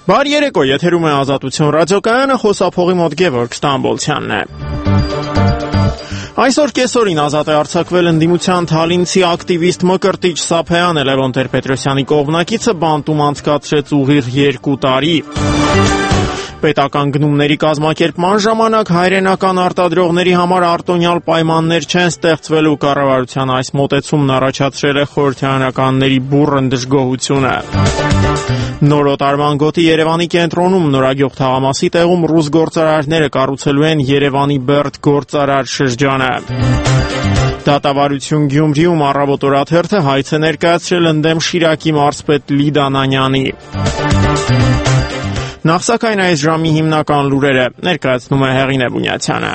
Բարի երեկո, եթերում է Ազատություն ռադիոկայանը, խոսափողի մոտ Գևորգ Ստամբոլցյանն է։ Այսօր կեսօրին ազատ է արձակվել ընդդիմության թալինցի ակտիվիստ Մկրտիչ Սափայանը, Լևոն Տեր-Պետրոսյանի կողմնակիցը բանտում անցկացրեց ուղիղ 2 տարի։ Պետական գնումների կազմակերպման ժամանակ հայրենական արտադրողների համար արտոնյալ պայմաններ չեն ստեղծվելու, կառավարության այս մոտեցումն առաջացրել է խորհրդարանականների բուռն դժգոհությունը։ Նոր օտարման գոտի Երևանի կենտրոնում նորագյուղ թաղամասի տեղում ռուս գործարարները կառուցելու են Երևանի Բերդ գործարար շրջանը։ Դատավարություն Գյումրիում Առավոտ օրաթերթը հայց է ներկայացրել ընդդեմ Շիրակի մարզպետ Լիդա Նանյանի։ Նախ սակայն այս ժամի հիմնական լուրերը ներկայացնում է Հեղինե Բունյացյանը։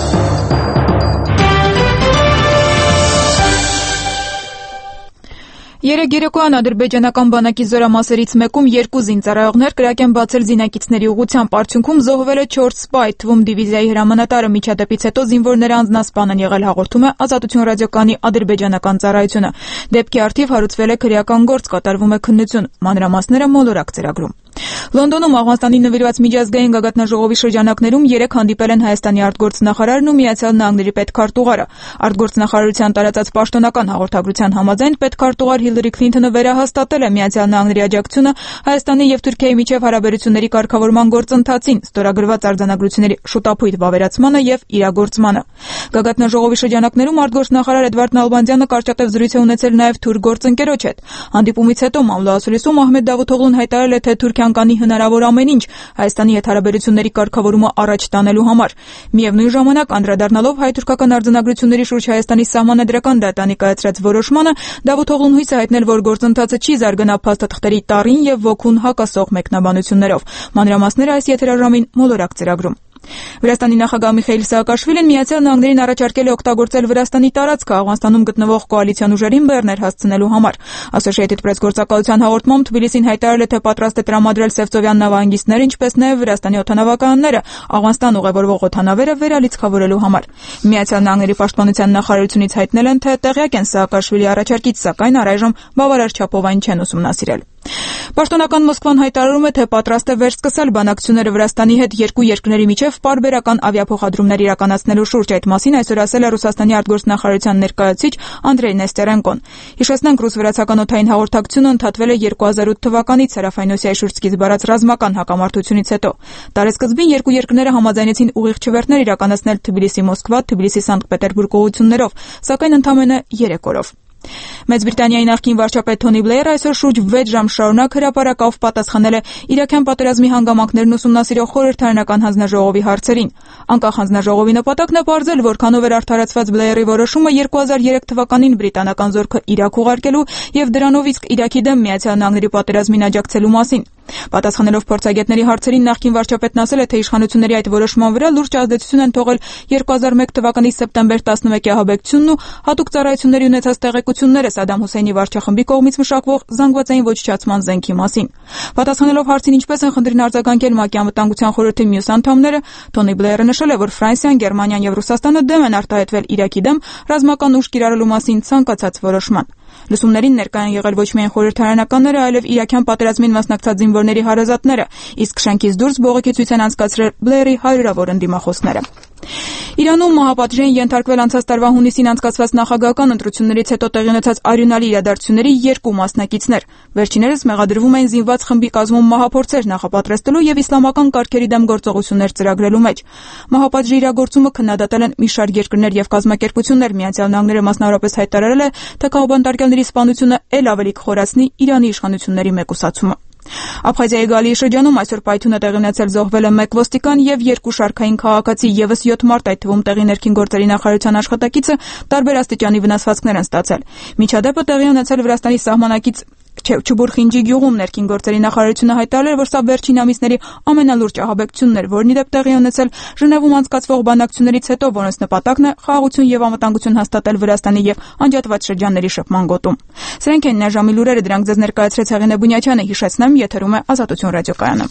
Երեկ երեկոյան ադրբեջանական բանակի զորամասերից մեկում 2 զինծառայողներ կրակ են բացել զինակիցների ուղղությամբ, արդյունքում զոհվել է 4 սպա, այդ թվում դիվիզիայի հրամանատարը, միջադեպից հետո զինվորները անձնասպան են եղել, հաղորդում է Ազատություն ռադիոկայանի ադրբեջանական ծառայությունը։ Դեպքի առթիվ հարուցվել է քրեական գործ, կատարվում է քննություն, մանրամասները մոլորակ ծրագրում։ Լոնդոնում Աֆղանստանի նվիրված միջազգային գագաթնաժողովի շրջանակներում 3 հանդիպել են Հայաստանի արտգործնախարարն ու Միացյալ Նահանգների պետքարտուղարը։ Արտգործնախարարության տարածած պաշտոնական հաղորդագրության համաձայն պետքարտուղար Հիլարի Քլինթոնը վերահաստատել է Միացյալ Նահանգների աջակցությունը Հայաստանի եւ Թուրքիայի միջև հարաբերությունների կարգավորման գործընթացին, ստորագրված արձանագրությունների շուտափույթ վավերացմանը եւ իրագործմանը։ Գագաթնաժողովի շրջանակներում արտգործնախարար Էդվարդ Նալբանդյանը կարճատև զրույց է ունեցել նաեւ թուրք գործընկերոջ հետ։ Հանդիպումից հետո մամլո ասուլիսում Ահմեդ Դավութօղլուն հայտարարել է, թե Թուրքիան կանի հնարավոր ամեն ինչ Հայաստանի հետ հարաբերությունների կարգավորումը առաջ տանելու համար։ Միևնույն ժամանակ անդրադառնալով հայ-թուրքական արձանագրությունների շուրջ Հայաստանի սահմանադրական դատանի կայացրած որոշմանը, Դավութօղլուն հույս է հայտնել, որ գործընթացը չի զարգանա փաստաթղթերի տառին եւ ոգուն հակասող մեկնաբանություններով։ Մանրամասները այս եթերաժամին մոլորակ ծրագրում։ Վրաստանի նախագահ Միխայիլ Սաակաշվիլին Միացյալ Նահանգներին առաջարկել է օգտագործել Վրաստանի տարածքը Աֆղանստանում գտնվող կոալիցիոն ուժերին բեռներ հասցնելու համար։ Associated Press գործակալության հաղորդմամբ Թբիլիսին հայտարարել է, թե պատրաստ է տրամադրել Սևծովյան նավահանգիստներ, ինչպես նաև Վրաստանի օդանավականները Աֆղանստան ուղևորվող օդանավերը վերալիցքավորելու համար։ Միացյալ Նահանգների պաշտպանության նախարարությունից հայտնել են, թե տեղյակ են Սաակաշվիլի առաջարկից, սակայն առայժմ բավարար չափով այն չեն ուսումնասիրել։ Պաշտոնական Մոսկվան հայտարարում է, թե պատրաստ է վերսկսել բանակցությունները Վրաստանի հետ երկու երկրների միջև պարբերական ավիափոխադրումներ իրականացնելու շուրջ։ Այդ մասին այսօր ասել է Ռուսաստանի արտգործնախարարության ներկայացուցիչ Անդրեյ Նեստերենկոն։ Հիշեցնենք, ռուս-վրացական օդային հաղորդակցությունը ընդհատվել է 2008 թվականից Սարաֆայնոսիայի շուրջ սկիզբ առած ռազմական հակամարտությունից հետո։ Տարեսկզբին երկու երկրները համաձայնեցին ուղիղ չվերթներ իրականացնել Թբիլիսի-Մոսկվա, Թբիլիսի-Սանկտ Պետերբուրգ ուղղություններով, սակայն ընդամենը 3 օրով։ Մեծ Բրիտանիայի նախկին վարչապետ Թոնի Բլեյերը այսօր շուրջ 6 ժամ շարունակ հրապարակավ պատասխանել է իրաքյան պատերազմի հանգամանքներն ուսումնասիրող խորհրդարանական հանձնաժողովի հարցերին։ Անկախ հանձնաժողովի նպատակն է պարզել, որքանով էր արդարացված Բլեյերի որոշումը 2003 թվականին բրիտանական զորքը Իրաք ուղարկելու եւ դրանով իսկ Իրաքի դեմ Միացյալ Նահանգների պատերազմին աջակցելու մասին։ Պատասխանելով փորձագետների հարցերին, նախկին վարչապետն ասել է, թե իշխանությունների այդ որոշման վրա լուրջ ազդեցություն են թողել 2001 թվականի սեպտեմբեր 11-ի ահաբեկչությունն ու հատուկ ծառայությունների ունեցած տեղեկությունները Սադամ Հուսեյնի վարչախմբի կողմից մշակվող զանգվածային ոչնչացման զենքի մասին։ Պատասխանելով հարցին, ինչպես են խնդրին արձագանքել ՄԱԿ-ի անվտանգության խորհրդի մյուս անդամները, Թոնի Բլեյերը նշել է, որ Ֆրանսիան, Գերմանիան եւ Ռուսաստանը դեմ են արտահայտվել Իրաքի դեմ ռազմական ուժ կիրառելու մասին ցանկացած որոշման։ Լսումներին ներկա են եղել ոչ միայն խորհրդարանականները, այլև իրաքյան պատերազմին մասնակցած զինվորների հարազատները, իսկ շենքից դուրս բողոքի ցույց են անցկացրել Բլեյերի հարյուրավոր ընդդիմախոսները։ Իրանում մահապատժի են ենթարկվել անցած տարվա հունիսին անցկացված նախագահական ընտրություններից հետո տեղի ունեցած արյունալի իրադարձությունների 2 մասնակիցներ։ Վերջիներս մեղադրվում են զինված խմբի կազմում մահափորձեր նախապատրաստելու եւ իսլամական կարգերի դեմ գործողություններ ծրագրելու մեջ։ Մահապատժի իրագործումը քննադատել են մի շարք երկրներ եւ կազմակերպություններ։ Միացյալ Նահանգները մասնավորապես հայտարարել է, թե քաղբանտարկյալների սպանությունը ել ավելի կխորացնի Իրանի իշխանությունների մեկուսացումը։ Աբխազիայի Գալիի շրջանում այսօր պայթյուն է տեղի ունեցել, զոհվել է 1 ոստիկան եւ 2 շարքային քաղաքացի, եւս 7 մարդ, այդ թվում տեղի ներքին գործերի նախարարության աշխատակիցը տարբեր աստիճանի վնասվածքներ են ստացել։ Միջադեպը տեղի ունեցել Վրաստանի սահմանակից Չուբուրխինջի գյուղում ներքին գործերի նախարարությունը հայտարարել, որ սա վերջին ամիսների ամենալուրջ ահաբեկչությունն էր, որն ի դեպ տեղի ունեցել Ժնևում անցկացվող բանակցություններից հետո, որոնց նպատակն է խաղաղություն եւ անվտանգություն հաստատել Վրաստանի եւ անջատված շրջանների շփման գոտում։ Սրանք են այժմի լուրերը, դրանք ձեզ ներկայացրեց Հեղինե Բունյացյանը, հիշեցնեմ, եթերում է Ազատություն ռադիոկայանը։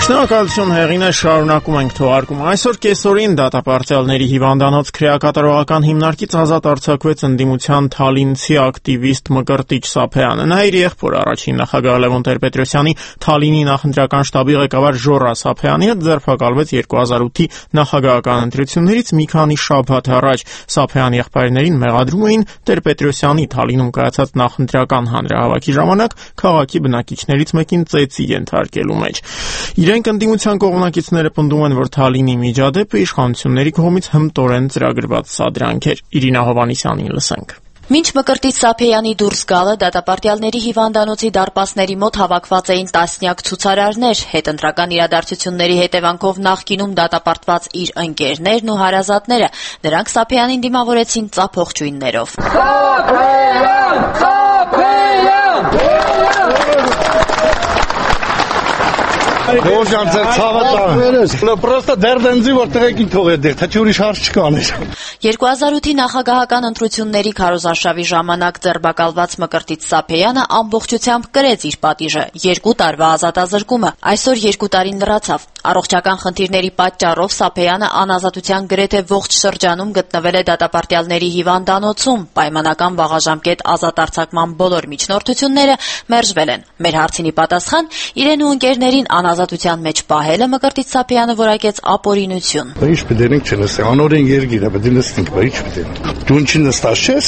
Շնորհակալություն հեղինե, շարունակում ենք թողարկումը։ Այսօր կեսօրին դատապարտյալների հիվանդանոց քրեակատարողական հիմնարկից ազատ արձակվեց ընդդիմության թալինցի ակտիվիստ Մկրտիչ Սափեյանը։ Նա իր եղբոր առաջին նախագահ Լևոն Տեր-Պետրոսյանի Թալինի նախընտրական շտաբի ղեկավար Ժորա Սափեյանի հետ ձերբակալվեց 2008-ի նախագահական ընտրություններից մի քանի շաբաթ առաջ։ Սափեյանի եղբայրներին մեղադրում էին Տեր-Պետրոսյանի Թալինում կայացած նախընտրական հանրահավաքի ժամանակ քաղաքի բնակիչներից մեկին ծեծի ենթարկելու մեջ։ Իրենք ընդդիմության կողմնակիցները պնդում են, որ Թալինի միջադեպը իշխանությունների կողմից հմտորեն ծրագրված սադրանք էր։ Իրինա Հովհաննիսյանին լսենք։ Մինչ Մկրտիչ Սափեյանի դուրս գալը դատապարտյալների հիվանդանոցի դարպասների մոտ հավաքված էին տասնյակ ցուցարարներ, հետընտրական իրադարձությունների հետևանքով նախկինում դատապարտված իր ընկերներն ու հարազատները։ Նրանք Սափեյանին դիմավորեցին ծափողջույններով։ Բոժան ձեր ցավը տա։ Պրոստը դերդենձի որ տղեկին թողեր դեր, թե ուրիշ հարց չկաներ։ 2008-ի նախագահական ընտրությունների քարոզարշավի ժամանակ ձերբակալված Մկրտիչ Սափեյանը ամբողջությամբ կրեց իր պատիժը՝ 2 տարվա ազատազրկումը։ Այսօր 2 տարին լրացավ։ Առողջական խնդիրների պատճառով Սափեյանը անազատության գրեթե ողջ շրջանում գտնվել է դատապարտյալների հիվանդանոցում։ Պայմանական վաղաժամկետ ազատ արձակման բոլոր միջնորդությունները մերժվել են։ Մեր հարցինի պատասխան իրեն ու ընկերներին անազատության մեջ պահելը Մկրտիչ Սափեյանը որակեց ապօրինություն։ Ինչ պետք է չնստի, անօրեն երգիր է, պետք է նստենք, բայց ինչ պետք է։ Դու ինչի նստած ես։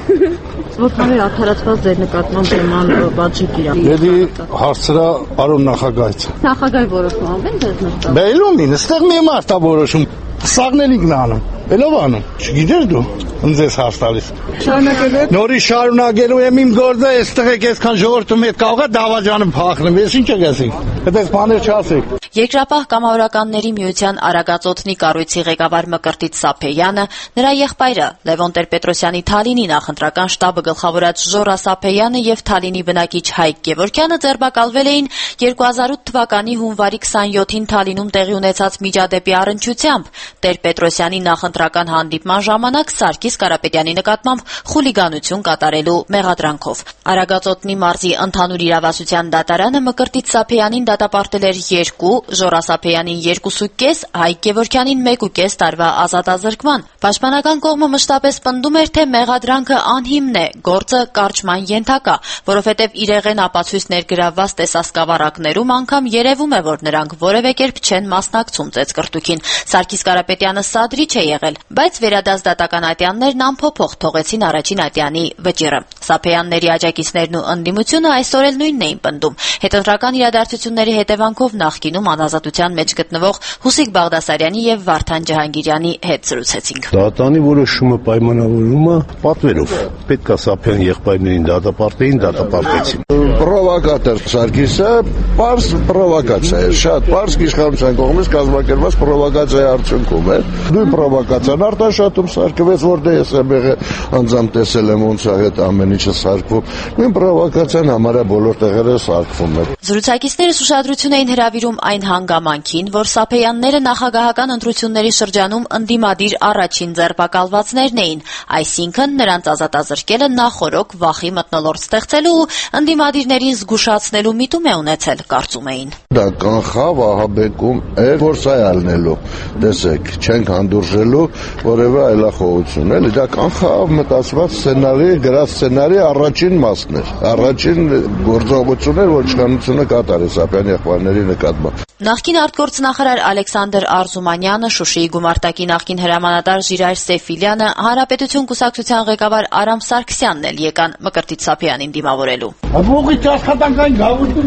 Որքաներ արդարացված ձեր նկատմամբ նման բաժիկ իրա։ Եդի հարցրա պարոն նախագահից։ Նախագահի որոշում են ձեզ նստած։ Բելումին, ստեղ մի մարդ է որոշում։ Սաղնելիքն անում։ Բելով անում։ Չգիտես դու։ Ինձ հարց տալիս։ Շարունակելու եք։ Նորի շարունակելու եմ իմ գործը, այստեղ եք այսքան ժողովրդում հետ կարող է դավաճանը փախնեմ։ Ես ինչ եկեցի։ Այդպես բաներ չասեք։ Երկրապահ կամավորականների միության Արագածոտնի կառույցի ղեկավար Մկրտիչ Սափեյանը, նրա եղբայրը Լևոն Տեր-Պետրոսյանի Թալինի նախընտրական շտաբը գլխավորած Ժորա Սափեյանը եւ Թալինի բնակիչ Հայկ Գևորգյանը ձերբակալվել էին 2008 թվականի հունվարի 27-ին Թալինում տեղի ունեցած միջադեպի առնչությամբ Տեր-Պետրոսյանի նախընտրական հանդիպման ժամանակ Սարգիս Կարապետյանի նկատմամբ խուլիգանություն կատարելու մեղադրանքով։ Արագածոտնի մարզի ընդհանուր իրավասության դատարանը Մկրտիչ Սափեյանին դատապարտել էր 2, Ժորա Սափեյանին 2.5, Հայկ Գևորգյանին 1.5 տարվա ազատազրկման։ Պաշտպանական կողմը մշտապես պնդում էր, թե մեղադրանքը անհիմն է, գործը կարճման ենթակա, որովհետև իրեղեն ապացույց ներգրավված տեսասկավառակներում անգամ երևում է, որ նրանք որևէ կերպ չեն մասնակցում ծեծկռտուքին։ Սարգիս Կարապետյանը սադրիչ է եղել, բայց վերադաս դատական ատյաններն անփոփոխ թողեցին առաջին ատյանի վճիռը։ Սափեյանների աջակիցներն ու ընդդիմությունը այսօր էլ նույնն էին պնդում։ Հետընտրական իրադարձությունների հետևանքով նախկինում անազատության մեջ գտնվող Հուսիկ Բաղդասարյանի եւ Վարդան Ջահանգիրյանի հետ զրուցեցինք։ Դատանի որոշումը պայմանավորվում է պատվերով։ Պետք է Սափեյանի եղբայրներին դատապարտեին, դատապարտեցին։ Պրովոկատոր Սարգիսը պարզ պրովոկացիա է, շատ պարզ իշխանության կողմից կազմակերպված պրովոկացիայի արդյունքում է։ Նույն պրովոկացիան արտաշատում սարքվեց, որտեղ ես անձամբ տեսել եմ ոնց է այդ ամեն ինչը սարքվում։ Նույն պրովոկացիան համարյա բոլոր տեղերը սարքվում է։ Զրուցակիցներս ուշադրություն էին հրավիրում այն հանգամանքին, որ Սափեյանները նախագահական ընտրությունների շրջանում ընդդիմադիր առաջին ձերբակալվածներն էին, այսինքն նրանց ազատազրկելը նախօրոք վախի մթնոլորտ ստեղծելու ու ընդդիմադիրներին զգուշացնելու միտում է ունեցել, կարծում էին։ Դա կանխավ ահաբեկում է որսայալնելու, տեսեք, չենք հանդուրժելու որևէ այլախոհություն, էլի դա կանխավ մտածված սցենարի, գրած սցենարի առաջին մասն էր, առաջին գործողությունն էր, որ իշխանությունը կատարի Սափեյանի եղբայրների նկատմամբ։ Նախկին արտգործնախարար Ալեքսանդր Արզումանյանը, Շուշիի գումարտակի նախկին հրամանատար Ժիրայր Սեֆիլյանը, Հանրապետություն կուսակցության ղեկավար Արամ Սարգսյանն էլ եկան Մկրտիչ Սափեյանին դիմավորելու։ Ողջ աշխատանքային գաղութուն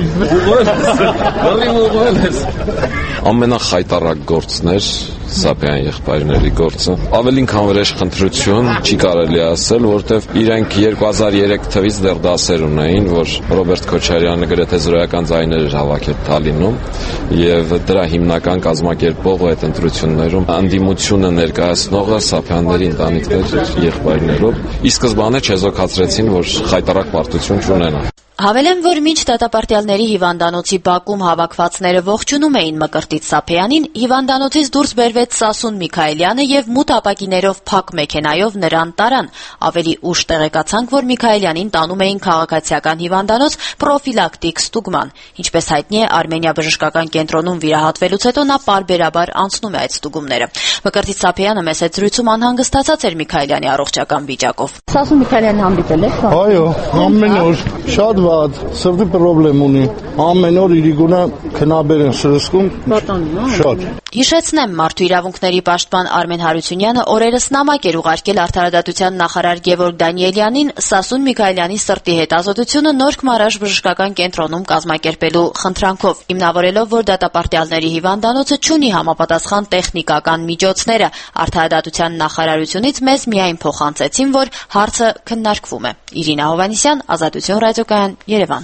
Ամենախայտառակ գործն էր Սափեյան եղբայրների գործը։ Ավելին քան վրեժ խնդրություն չի կարելի ասել, որտեվ իրենք 2003 թվից դեռ դասեր ունեին, որ Ռոբերտ Քոչարյանը գրեթե զրոյական ձայներ էր հավաքել Թալինում եւ դրա հիմնական կազմակերպողը այդ ընտրություններում անդիմությունը ներկայացնողը Սափյանների ընտանիքներ եղբայրներով ի սկզբանե չեզոքացրեցին, որ խայտառակ պարտություն չունենան։ Հավելեմ, որ մինչ դատապարտյալների հիվանդանոցի բակում հավաքվածները ողջունում էին Մկրտիչ Սափեյանին, հիվանդանոցից դուրս բերվեց Սասուն Միքայելյանը եւ մութ ապակիներով փակ մեքենայով նրան տարան։ Ավելի ուշ տեղեկացանք, որ Միքայելյանին տանում էին քաղաքացիական հիվանդանոց պրոֆիլակտիկ ստուգման։ Ինչպես հայտնի է, Արմենիա բժշկական կենտրոնում վիրահատվելուց հետո նա պարբերաբար անցնում է այդ ստուգումները։ Մկրտիչ Սափեյանը մեծ զրույցում անհանգստացած էր Միքայելյանի առողջական վիճակով։ Սասուն Միքայելյանն հանդիպել եք։ Այո, ամեն օր շատ վատ, սրտի պրոբլեմ ունի։ Ամեն օր իր գունը քնաբեր են սրսկում։ Շատ։ Հիշեցնեմ, Մարդու իրավունքների պաշտպան Արմեն Հարությունյանը օրերս նամակ էր ուղարկել Արդարադատության նախարար Գևորգ Դանիելյանին Սասուն Միքայելյանի սրտի հետազոտությունը Նորք Մարաշ բժշկական կենտրոնում կազմակերպելու խնդրանքով, հիմնավորելով, որ դատապարտյալների հիվանդանոցը չունի համապատասխան տեխնիկական միջոցները։ Արդարադատության նախարարությունից մեզ միայն փոխանցեցին, որ հարցը քննարկվում է։ Իրինա Հովհաննիսյան, Ազատություն ռադիոկայան, Երևան։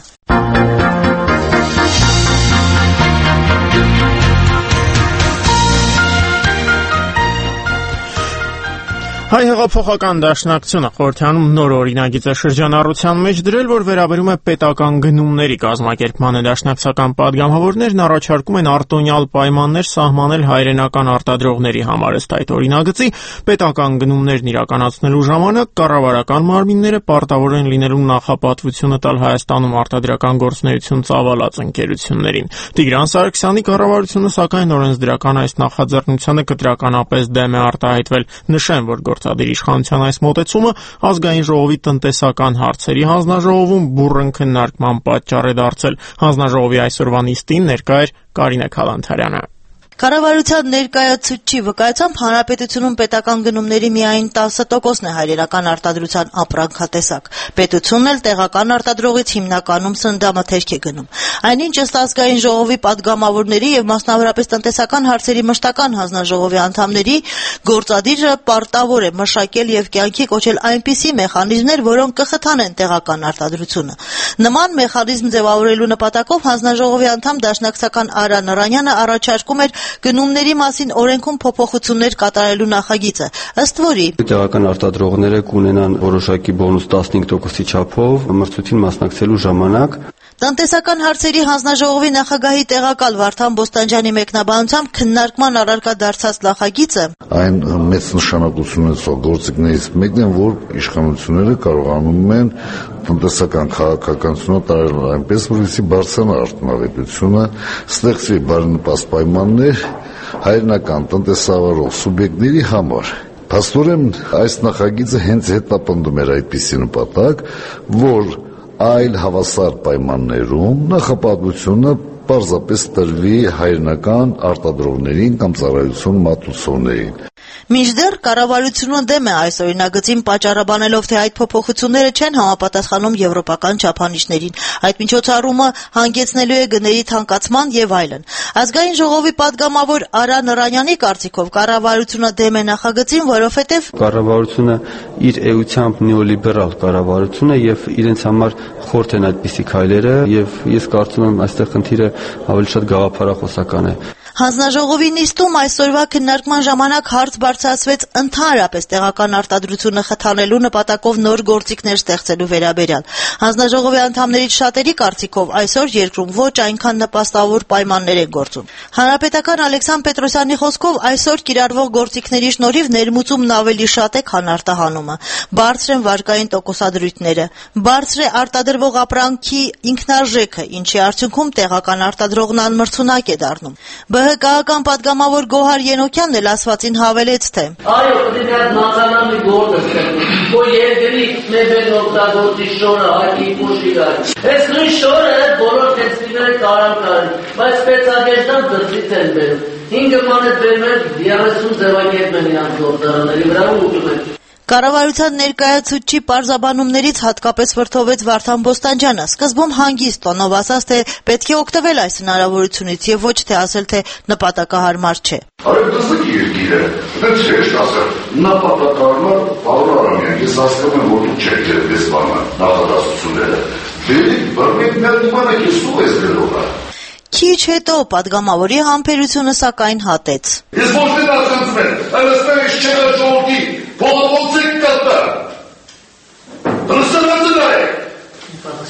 Հայ հեղափոխական դաշնակցությունը խորհրդանում նոր օրինագիծ է շրջանառության մեջ դրել, որ վերաբերում է պետական գնումների կազմակերպմանը։ Դաշնակցական պատգամավորներն առաջարկում են արտոնյալ պայմաններ սահմանել հայրենական արտադրողների համար։ Ըստ այդ օրինագծի, պետական գնումներն իրականացնելու ժամանակ կառավարական մարմինները պարտավոր են լինելու նախապատվությունը տալ Հայաստանում արտադրական գործունեություն ծավալած ընկերություններին։ Տիգրան Սարգսյանի կառավարությունը, սակայն, օրենսդրական այս նախաձեռնությանը կտրականապես դեմ է արտահայտվել։ Նշեմ, որ գործադիր իշխանության այս մոտեցումը ազգային ժողովի տնտեսական հարցերի հանձնաժողովում բուռն քննարկման պատճառ է դարձել։ Հանձնաժողովի այսօրվա նիստին ներկա էր Կարինե Քալանթարյանը։ Կառավարության ներկայացուցչի վկայությամբ հանրապետությունում պետական գնումների միայն 10%-ն է հայրենական արտադրության ապրանքատեսակ։ Պետությունն էլ տեղական արտադրողից հիմնականում սննդամթերք է գնում։ Այնինչ, ըստ ազգային ժողովի պատգամավորների եւ մասնավորապես տնտեսական հարցերի մշտական հանձնաժողովի անդամների, գործադիրը պարտավոր է մշակել եւ կյանքի կոչել այնպիսի մեխանիզմներ, որոնք կխթանեն տեղական արտադրությունը։ Նման մեխանիզմ ձևավորելու նպատակով հանձնաժողովի անդամ դաշնակցական Արա Նրանյանը առաջարկում էր գնումների մասին օրենքում փոփոխություններ կատարելու նախագիծը, ըստ որի տեղական արտադրողները կունենան որոշակի բոնուս 15%-ի չափով մրցույթին մասնակցելու ժամանակ։ Տնտեսական հարցերի հանձնաժողովի նախագահի տեղակալ Վարդան Բոստանջյանի մեկնաբանությամբ քննարկման առարկա դարձած նախագիծը այն մեծ նշանակություն ունեցող գործիքներից մեկն է, որ իշխանությունները կարողանում են տնտեսական քաղաքականությունը տարել այնպես, որպեսզի բարձրանա արտոնավետությունը, ստեղծվի բարենպաստ պայմաններ հայրենական տնտեսավարող սուբյեկտների համար։ Փաստորեն այս նախագիծը հենց հետապնդում էր այդպիսի նպատակ, որ այլ հավասար պայմաններում նախապատվությունը պարզապես տրվի հայրենական արտադրողներին կամ ծառայություն մատուցողներին։ Մինչդեռ կառավարությունը դեմ է այս օրինագծին, պատճառաբանելով, թե այդ փոփոխությունները չեն համապատասխանում եվրոպական չափանիշներին, այդ միջոցառումը հանգեցնելու է գների թանկացման եւ այլն։ Ազգային ժողովի պատգամավոր Արա Նրանյանի կարծիքով կառավարությունը դեմ է նախագծին, որովհետեւ կառավարությունը իր էությամբ նեոլիբերալ կառավարություն է եւ իրենց համար խորթ են այդպիսի քայլերը եւ ես կարծում եմ այստեղ խնդիրը ավելի շատ գաղափարախոսական է։ Հանձնաժողովի նիստում այսօրվա քննարկման ժամանակ հարց բարձրացվեց ընդհանրապես տեղական արտադրությունը խթանելու նպատակով նոր գործիքներ ստեղծելու վերաբերյալ։ Հանձնաժողովի անդամներից շատերի կարծիքով այսօր երկրում ոչ այնքան նպաստավոր պայմաններ են գործում։ Հանրապետական Ալեքսան Պետրոսյանի խոսքով այսօր կիրառվող գործիքների շնորհիվ ներմուծումն ավելի շատ է, քան արտահանումը։ Բարձր են վարկային տոկոսադրույթները, բարձր է արտադրվող ապրանքի ինքնարժեքը, ինչի արդյունքում տեղական արտադրողն անմրցունակ է դառնում։ ԲՀԿ-ական պատգամավոր Գոհար Ենոքյանն էլ ասվածին հավելեց, թե այո, պետք է նացիոնալի գործը, որ երկրի մեծ օգտագործի շորը հայտի փոշիգա։ Այս նույն շորը բոլոր տեքստիլները կարան, բայց սպեցիալիստան դրսից են բերում։ 5 մանետ բերում 30 ձևակերպ են իրանց գործարանների վրա ու ուտում են։ Կառավարության ներկայացուցչի պարզաբանումներից հատկապես վրդովեց Վարդան Բոստանջյանը, սկզբում հանգիստ տոնով ասաց, թե պետք է օգտվել այս հնարավորությունից եւ ոչ թե ասել, թե նպատակահարմար չէ։ Արևդասակի երկիրը, դեռ չէ ասել, նպատակահարմար Պավլո Արամյան, ես հասկանում եմ, որ դու չեք ձերպես բանը նախադասությունները։ Դերի բռնեք մեր դիմանը կեսու ես գրողը։ Քիչ հետո պատգամավորի համբերությունը սակայն հատեց։ Ես ոչ թե ասացում եմ, այլստեղ ես չեղա ժողովի, փողոցիկ կատա։ Դրսանացն է։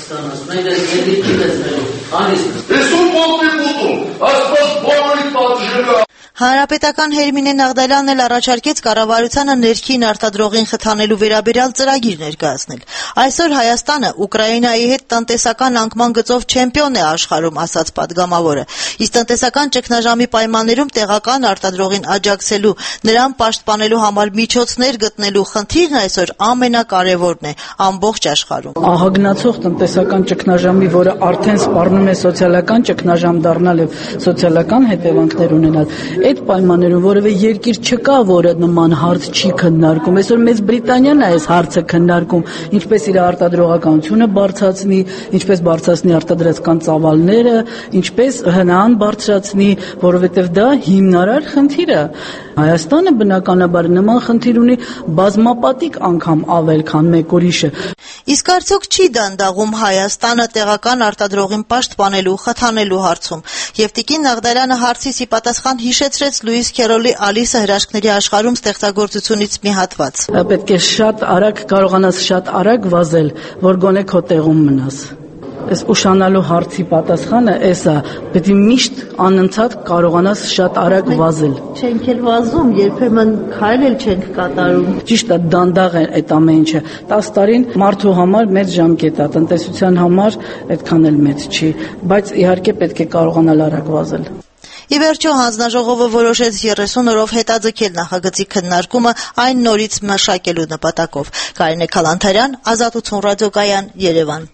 Մենք ես ներդիքին ես մերում, անիստ։ Ես ում ողբի բուտում, ասպաս բոլորիտ պատժելը։ Հանրապետական Հերմինե Նաղդալյանն էլ առաջարկեց կառավարությանը ներքին արտադրողին խթանելու վերաբերյալ ծրագիր ներկայացնել։ Այսօր Հայաստանը Ուկրաինայի հետ տնտեսական անկման գծով չեմպիոն է աշխարհում, ասաց պատգամավորը։ Իսկ տնտեսական ճգնաժամի պայմաններում տեղական արտադրողին աջակցելու, նրան պաշտպանելու համար միջոցներ գտնելու խնդիրն այսօր ամենակարևորն է ամբողջ աշխարհում։ Ահագնացող տնտեսական ճգնաժամի, որը արդեն սպառնում է սոցիալական ճգնաժամ դառնալ եւ սոցիալական հետևանքներ ունենալ, այդ պայմաններում որևէ երկիր չկա, որը նման հարց չի քննարկում։ Այսօր Մեծ Բրիտանիան է այս հարցը քննարկում, ինչպես իր արտադրողականությունը բարձրացնի, ինչպես բարձրացնի արտադրական ծավալները, ինչպես հնան բարձրացնի, որովհետև դա հիմնարար խնդիր է։ Հայաստանը բնականաբար նման խնդիր ունի բազմապատիկ անգամ ավել, քան մեկ ուրիշը։ Իսկ արդյոք չի դանդաղում Հայաստանը տեղական արտադրողին պաշտպանելու, խթանելու հարցում։ Եվ Տիկին Նաղդալյանը հարցից ի պատասխան հիշեցրեց Լուիս Քերոլի Ալիսը հրաշքների աշխարհում ստեղծագործությունից մի հատված։ Պետք է շատ արագ կարողանաս շատ արագ վազել, որ գոնե քո տեղում մնաս։ Այս ուշանալու հարցի պատասխանը էսա, պետք է միշտ անընդհատ կարողանաս շատ արագ վազել։ Չենք էլ վազում, երբեմն քայլ էլ չենք կատարում։ Ճիշտ է, դանդաղ է այդ ամեն ինչը։ 10 տարին մարդու համար մեծ ժամկետ է, տնտեսության համար այդքան էլ մեծ չի, բայց իհարկե պետք է կարողանալ արագ վազել։ Ի վերջո հանձնաժողովը որոշեց 30 օրով հետաձգել նախագծի քննարկումը այն նորից մշակելու նպատակով։ Կարինե Քալանթարյան, Ազատություն ռադիոկայան, Երևան։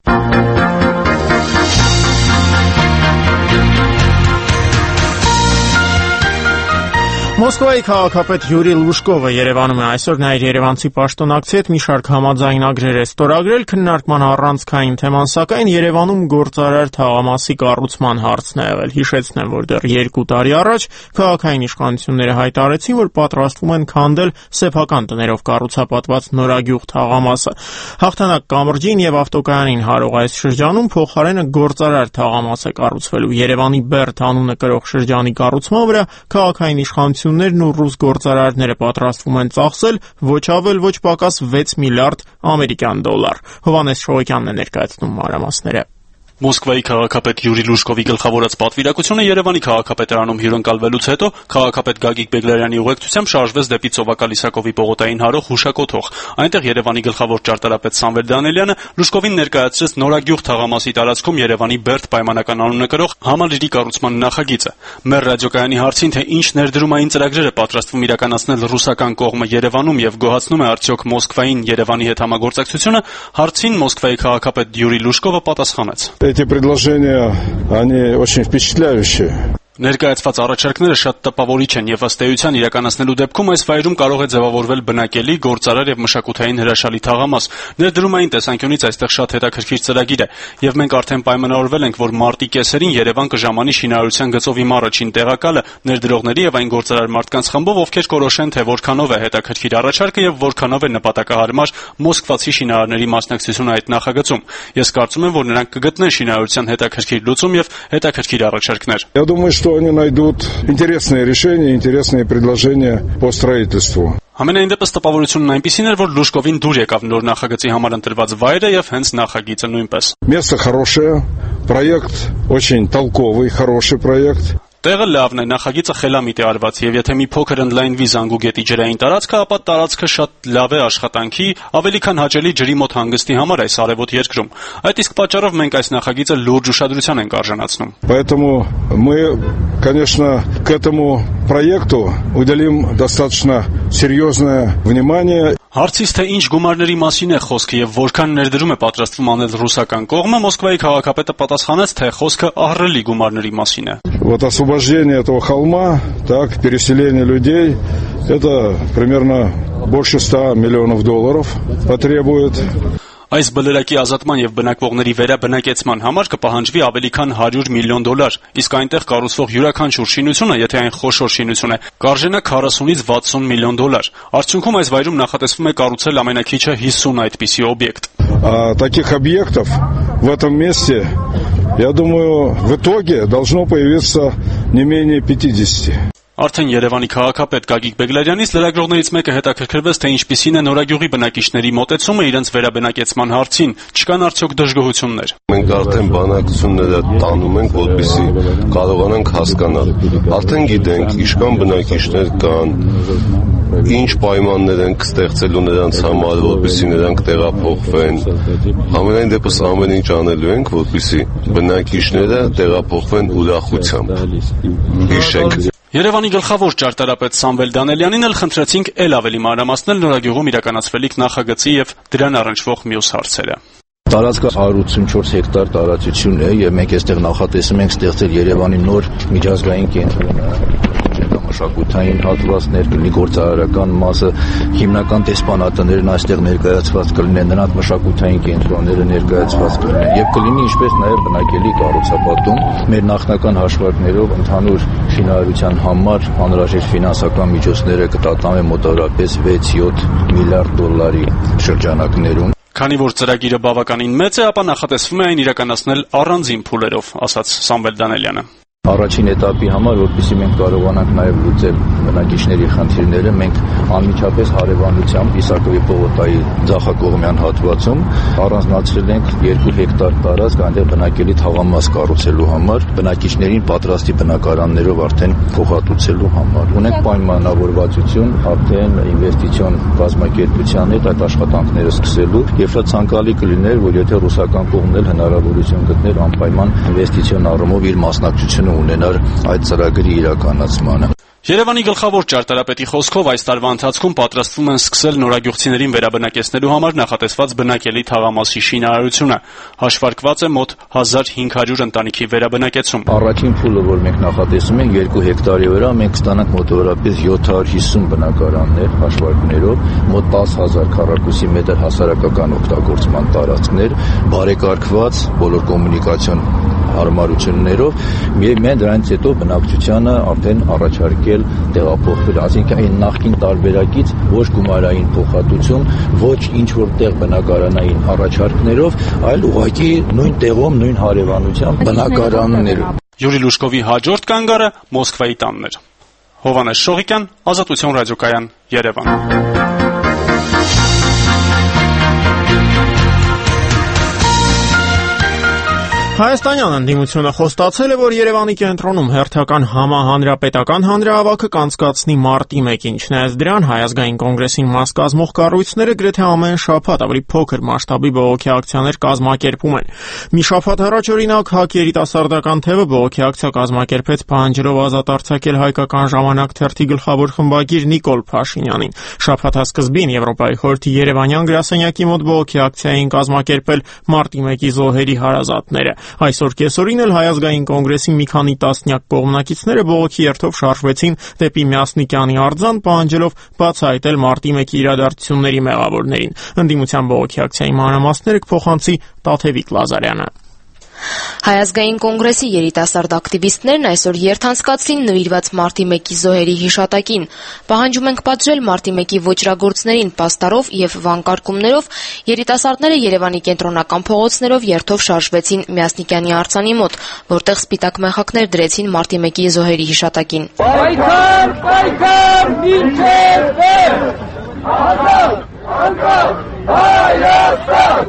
Մոսկվայի քաղաքապետ Յուրի Լուշկովը Երևանում է այսօր նա իր երևանցի պաշտոնակցի հետ մի շարք համաձայնագրեր է ստորագրել քննարկման առանցքային թեման, սակայն Երևանում գործարար թաղամասի կառուցման հարցն է եղել։ Հիշեցնեմ, որ դեռ 2 տարի առաջ քաղաքային իշխանությունները հայտարարեցին, որ պատրաստվում են քանդել սեփական տներով կառուցապատված Նորագյուղ թաղամասը։ Հաղթանակ կամրջին եւ ավտոկայանին հարող այս շրջանում փոխարենը գործարար թաղամաս է կառուցվելու։ Երևանի Բերդ անունը կրող շրջանի կառուցման վրա քաղաքային իշխանություններն ու ռուս գործարարները պատրաստվում են ծախսել ոչ ավել ոչ պակաս 6 միլիարդ ամերիկյան դոլար։ Հովհաննես Շողոքյանն է ներկայացնում մանրամասները։ Մոսկվայի քաղաքապետ Յուրի Լուշկովի գլխավորած պատվիրակությունը Երևանի քաղաքապետարանում հյուրընկալվելուց հետո քաղաքապետ Գագիկ Բեգլարյանի ուղեկցությամբ շարժվեց դեպի Ծովակալ-Իսակովի պողոտային հարող հուշակոթող։ Այնտեղ Երևանի գլխավոր ճարտարապետ Սամվել Դանելյանը Լուշկովին ներկայացրեց Նորագյուղ թաղամասի տարածքում Երևանի Բերդ պայմանական անունը կրող համալիրի կառուցման նախագիծը։ Մեր ռադիոկայանի հարցին, թե ինչ ներդրումային ծրագրեր է պատրաստվում իրականացնել ռուսական կողմը Երևանում եւ գոհացնում է արդյոք Մոսկվային Երևանի հետ համագործակցությունը, հարցին Մոսկվայի քաղաքապետ Յուրի Լուշկովը պատասխանեց. Эти предложения, они очень впечатляющие. Ներկայացված առաջարկները շատ տպավորիչ են եւ ըստ էության իրականացնելու դեպքում այս վայրում կարող է ձևավորվել բնակելի, գործարար եւ մշակութային հրաշալի թաղամաս։ Ներդրումային տեսանկյունից այստեղ շատ հետաքրքիր ծրագիր է եւ մենք արդեն պայմանավորվել ենք, որ մարտի կեսերին Երևան կժամանի շինարարության գծով իմ առաջին տեղակալը ներդրողների եւ այն գործարար մարդկանց խմբով, ովքեր կորոշեն, թե որքանով է հետաքրքիր առաջարկը եւ որքանով է նպատակահարմար մոսկվացի շինարարների մասնակցությունը այդ նախագծում։ Ես կարծում եմ, որ նրանք կգտնեն շինարարության հետաքրքիր լուծում եւ հետաքրքիր առաջարկներ։ Я думаю, что они найдут интересные решения, интересные предложения по строительству. Ամենայն դեպս տպավորությունն այնպիսին էր, որ Լուշկովին դուր եկավ նոր նախագծի համար ընտրված վայրը եւ հենց նախագիծը նույնպես։ Место хорошее, проект очень толковый, хороший проект. Տեղը լավն է, նախագիծը խելամիտ է արված եւ եթե մի փոքր ընդլայնվի Զանգուգետի ջրային տարածքը, ապա տարածքը շատ лав է աշխատանքի, ավելի քան հաճելի ջրի мот հանգստի համար այս արևոտ երկրում։ Այդ իսկ պատճառով մենք այս նախագիծը լուրջ ուշադրության ենք արժանացնում։ Поэтому мы, конечно, к этому проекту уделим достаточно серьезное внимание. Հարցից թե ինչ գումարների մասին է խոսքը եւ որքան ներդրում է պատրաստվում անել ռուսական կողմը, Մոսկվայի քաղաքապետը պատասխանեց, թե խոսքը ահռելի գումարների մասին է։ Вот освобождение этого холма, так, переселение людей, это примерно больше 100 миллионов долларов потребует. Այս բլրակի ազատման եւ բնակվողների վերաբնակեցման համար կպահանջվի ավելի քան 100 միլիոն դոլար, իսկ այնտեղ կառուցվող յուրաքանչյուր շինությունը, եթե այն խոշոր շինություն է, կարժենա 40-ից 60 միլիոն դոլար։ Արդյունքում այս վայրում նախատեսվում է կառուցել ամենակիչը 50 այդպիսի օբյեկտ։ Таких объектов в этом месте, я думаю, в итоге должно появиться не менее 50. Արդեն Երևանի քաղաքապետ Գագիկ Բեգլարյանից լրագրողներից մեկը հետաքրքրվեց, թե ինչպիսին է Նորագյուղի բնակիչների մոտեցումը իրենց վերաբնակեցման հարցին, չկան արդյոք դժգոհություններ։ Մենք արդեն բանակցությունները տանում ենք, որպեսզի կարողանանք հասկանալ։ Արդեն գիտենք, ինչքան բնակիչներ կան, ինչ պայմաններ են ստեղծելու նրանց համար, որպեսզի նրանք տեղափոխվեն։ Համենայն դեպս ամեն ինչ անելու ենք, որպեսզի բնակիչները տեղափոխվեն ուրախությամբ։ Հիշեք։ Երևանի գլխավոր ճարտարապետ Սամվել Դանելյանին էլ խնդրեցինք էլ ավելի մանրամասնել Նորագյուղում իրականացվելիք նախագծի եւ դրան առնչվող մյուս հարցերը։ Տարածքը 184 հեկտար տարածություն է եւ մենք այստեղ նախատեսում ենք ստեղծել Երևանի նոր միջազգային կենտրոն, մշակութային հատվածներ, կլինի գործարարական մասը, հիմնական տեսփանատներն այստեղ ներկայացված կլինեն, նրանց մշակութային կենտրոնները ներկայացված կլինեն եւ կլինի ինչպես նաեւ բնակելի կառուցապատում։ Մեր նախնական հաշվարկներով ընդհանուր շինարարության համար անհրաժեշտ ֆինանսական միջոցները կտատանվեն մոտավորապես 6-7 միլիարդ դոլարի շրջանակներում։ Քանի որ ծրագիրը բավականին մեծ է, ապա նախատեսվում է այն իրականացնել առանձին փուլերով, ասաց Սամվել Դանելյանը։ Առաջին этаպի համար, որպեսզի մենք կարողանանք նաև լուծել բնակիչների խնդիրները, մենք անմիջապես հարևանությամբ Իսակովի պողոտայի ձախակողմյան հատվածում առանձնացրել ենք 2 հեկտար տարածք այնտեղ բնակելի թաղամաս կառուցելու համար, բնակիչներին պատրաստի բնակարաններով արդեն փոխհատուցելու համար։ Ունենք պայմանավորվածություն արդեն ինվեստիցիոն կազմակերպության հետ այդ աշխատանքները սկսելու, եւ շատ ցանկալի կլիներ, որ եթե ռուսական կողմն էլ հնարավորություն գտներ անպայման ինվեստիցիոն առումով իր մասնակցությունը ունենար այդ ծրագրի իրականացմանը։ Երևանի գլխավոր ճարտարապետի խոսքով այս տարվա ընթացքում պատրաստվում են սկսել նորագյուղցիներին վերաբնակեցնելու համար նախատեսված բնակելի թաղամասի շինարարությունը։ Հաշվարկված է մոտ 1500 ընտանիքի վերաբնակեցում։ Առաջին փուլը, որ մենք նախատեսում ենք 2 հեկտարի վրա, մենք կստանանք մոտավորապես 750 բնակարաններ հաշվարկներով, մոտ 10000 քառակուսի մետր հասարակական օգտագործման տարածքներ, բարեկարգված բոլոր կոմունիկացիոն հարմարություններով, եւ մենք դրանից հետո բնակչությանը արդեն առաջարկել տեղափոխվել, այսինքն այն նախկին տարբերակից ոչ գումարային փոխհատուցում, ոչ ինչ որտեղ բնակարանային առաջարկներով, այլ ուղղակի նույն տեղում, նույն հարևանությամբ բնակարաններով։ Յուրի Լուշկովի հաջորդ կանգառը Մոսկվայի տանն էր։ Հովհաննես Շողիկյան, Ազատություն ռադիոկայան, Երևան։ Հայաստանյան ընդդիմությունը խոստացել է, որ Երևանի կենտրոնում հերթական համահանրապետական հանրահավաքը կանցկացնի մարտի 1-ին, չնայած դրան Հայ ազգային կոնգրեսին մաս կազմող կառույցները գրեթե ամեն շաբաթ ավելի փոքր մասշտաբի բողոքի ակցիաներ կազմակերպում են։ Մի շաբաթ առաջ օրինակ ՀԱԿ երիտասարդական թևը բողոքի ակցիա կազմակերպեց պահանջելով ազատ արձակել Հայկական ժամանակ թերթի գլխավոր խմբագիր Նիկոլ Փաշինյանին։ Շաբաթասկզբին Եվրոպայի խորհրդի Երևանյան գրասենյակի մոտ բողոքի ակցիա էին կազմակերպել մարտի 1-ի զոհերի հարազատները։ Այսօր կեսօրին էլ Հայ ազգային կոնգրեսի մի քանի տասնյակ կողմնակիցները բողոքի երթով շարժվեցին դեպի Միասնիկյանի արձան, պահանջելով բացահայտել մարտի 1-ի իրադարձությունների մեղավորներին։ Ընդդիմության բողոքի ակցիայի մանրամասները կփոխանցի Տաթևիկ Լազարյանը։ Հայ ազգային կոնգրեսի երիտասարդ ակտիվիստներն այսօր երթ անցկացրին նվիրված մարտի 1-ի զոհերի հիշատակին։ Պահանջում ենք պատժել մարտի 1-ի ոճրագործներին պաստառով եւ վանկարկումներով, երիտասարդները Երևանի կենտրոնական փողոցներով երթով շարժվեցին Միասնիկյանի արձանի մոտ, որտեղ սպիտակ մեխակներ դրեցին մարտի 1-ի զոհերի հիշատակին։ Պայքար, պայքար, մինչև վերջ, ազատ, անկախ, Հայաստան,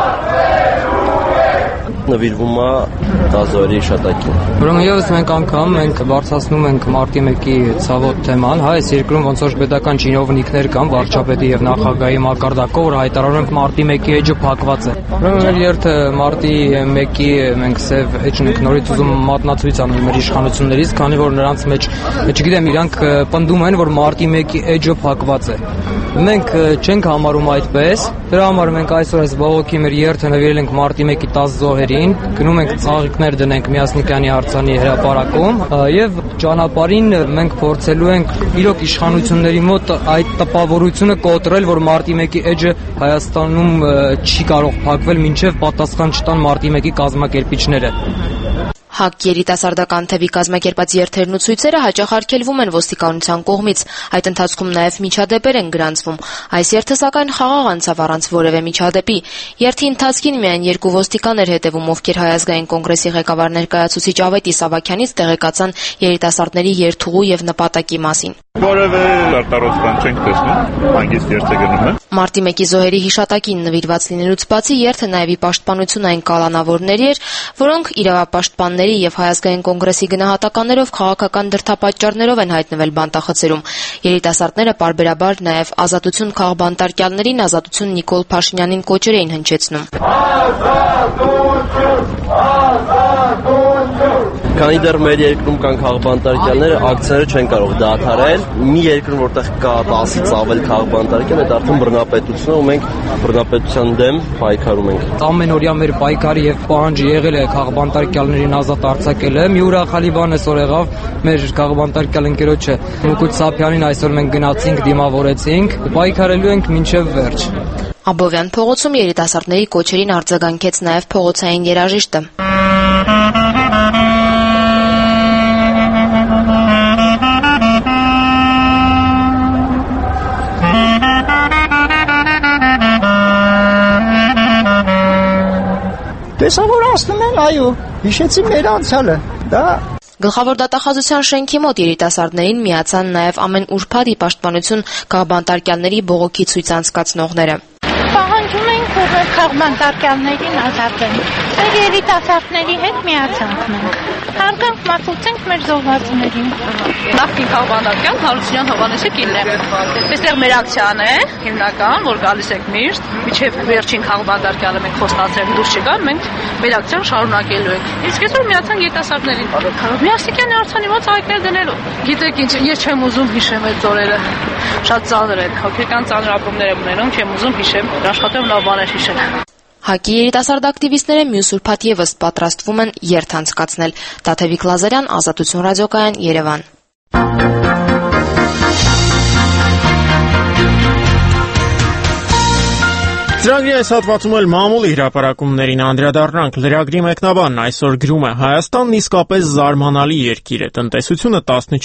նվիրվում է դազորի հիշատակին։ Ուրեմն եւս մենք անգամ բարձրացնում ենք մարտի 1-ի ցավոտ թեման, հա, այս երկրում ոնց որ պետական чиновникներ կան, վարչապետի եւ նախագահի մակարդակով, որ հայտարարում են մարտի 1-ի էջը փակված է։ Ուրեմն մեր երթը մարտի 1-ի մենք սև էջն ենք նորից ուզում մատնացույց անել մեր իշխանություններից, քանի որ նրանց մեջ, չգիտեմ, իրանք պնդում են, որ մարտի 1-ի էջը փակված է։ Մենք չենք համարում այդպես, դրա համար մենք այսօր այս բողոքի մեր երթը նվիրել ենք մարտի 1-ի 10 զոհերին, գնում ենք ծաղիկներ դնենք Միասնիկյանի արձանի հրապարակում եւ ճանապարհին մենք փորձելու ենք իրոք իշխանությունների մոտ այդ տպավորությունը կոտրել, որ մարտի 1-ի էջը Հայաստանում չի կարող փակվել, մինչեւ պատասխան չտան մարտի 1-ի կազմակերպիչները։ ՀԱԿ երիտասարդական թևի կազմակերպած երթերն ու ցույցերը հաճախ արգելվում են ոստիկանության կողմից։ Այդ ընթացքում նաև միջադեպեր են գրանցվում։ Այս երթը սակայն խաղաղ անցավ առանց որևէ միջադեպի։ Երթի ընթացքին միայն 2 ոստիկան էր հետևում, ովքեր Հայ ազգային կոնգրեսի ղեկավար ներկայացուցիչ Ավետիս Սավաքյանից տեղեկացան երիտասարդների երթուղու եւ նպատակի մասին։ Որևէ արտարոց բան չենք տեսնում, հանգիստ երթ է գնում է։ Մարտի 1-ի զոհերի հիշատակին նվիրված լինելուց բացի երթը նաև ի պաշտպանություն այն կալանավորների էր, որոնք իրավապաշտպանների եւ Հայ ազգային կոնգրեսի գնահատականներով քաղաքական դրդապատճառներով են հայտնվել բանտախցերում։ Երիտասարդները պարբերաբար նաև ազատություն քաղբանտարկյալներին, ազատություն Նիկոլ Փաշինյանին կոչեր էին հնչեցնում։ Քանի դեռ մեր երկրում կան քաղբանտարկյալները, ակցիաները չեն կարող դադարել։ Մի երկրում, որտեղ կա 10-ից ավել քաղբանտարկյալ, այդ արդեն բռնապետություն է, ու մենք բռնապետության դեմ պայքարում ենք։ Ամենօրյա մեր պայքարը եւ պահանջը եղել է քաղբանտարկյալներին ազատ արձակելը։ Մի ուրախալի բան էսօր եղավ մեր քաղբանտարկյալ ընկերոջը Մուկուտ Սափյանին այսօր մենք գնացինք, դիմավորեցինք, պայքարելու ենք մինչեւ վերջ։ Աբովյան փողոցում երիտասարդների կոչերին արձագանքեց նաև փողոցային երաժիշտը։ Տեսա որ ասում են, այո, հիշեցի մեր անցյալը։ Դա Գլխավոր դատախազության շենքի մոտ երիտասարդներին միացան նաև ամեն ուրբաթ ի պաշտպանություն քաղբանտարկյալների բողոքի ցույց անցկացնողները։ Պահանջում ենք, որ մեր քաղբանտարկյալներին ազատեն։ Մեր երիտասարդների հետ միացանք մենք։ Հարգանք մատուցենք մեր զոհվածներին։ Նախկին քաղբանտարկյալ Հարությունյան Հովհաննեսի կինն է։ Այստեղ մեր ակցիան է հիմնական, որ գալիս եք միշտ, մինչև վերջին քաղբանտարկյալը մենք խոստացել դուրս չգան, մենք մեր ակցիան շարունակելու ենք։ Իսկ այսօր միացանք երիտասարդներին։ Միասիկյանի արձանի մոտ այգներ դնելու։ Գիտեք ինչ, ես չեմ ուզում հիշեմ այդ օրերը։ Շատ ծանր են, հոգեկան ծանր ապրումներ եմ ունենում, չեմ ուզում հիշեմ, աշխատեմ լավ բաներ հիշել։ ՀԱԿ-ի երիտասարդ ակտիվիստները մյուս ուրբաթ եւս պատրաստվում են երթ անցկացնել։ Տաթևիկ Լազարյան, Ազատություն ռադիոկայան, Երևան։ Ծրագրի այս հատվածում էլ մամուլի հրապարակումներին անդրադառնանք։ Լրագրի մեկնաբանն այսօր գրում է. Հայաստանն իսկապես զարմանալի երկիր է։ Տնտեսությունը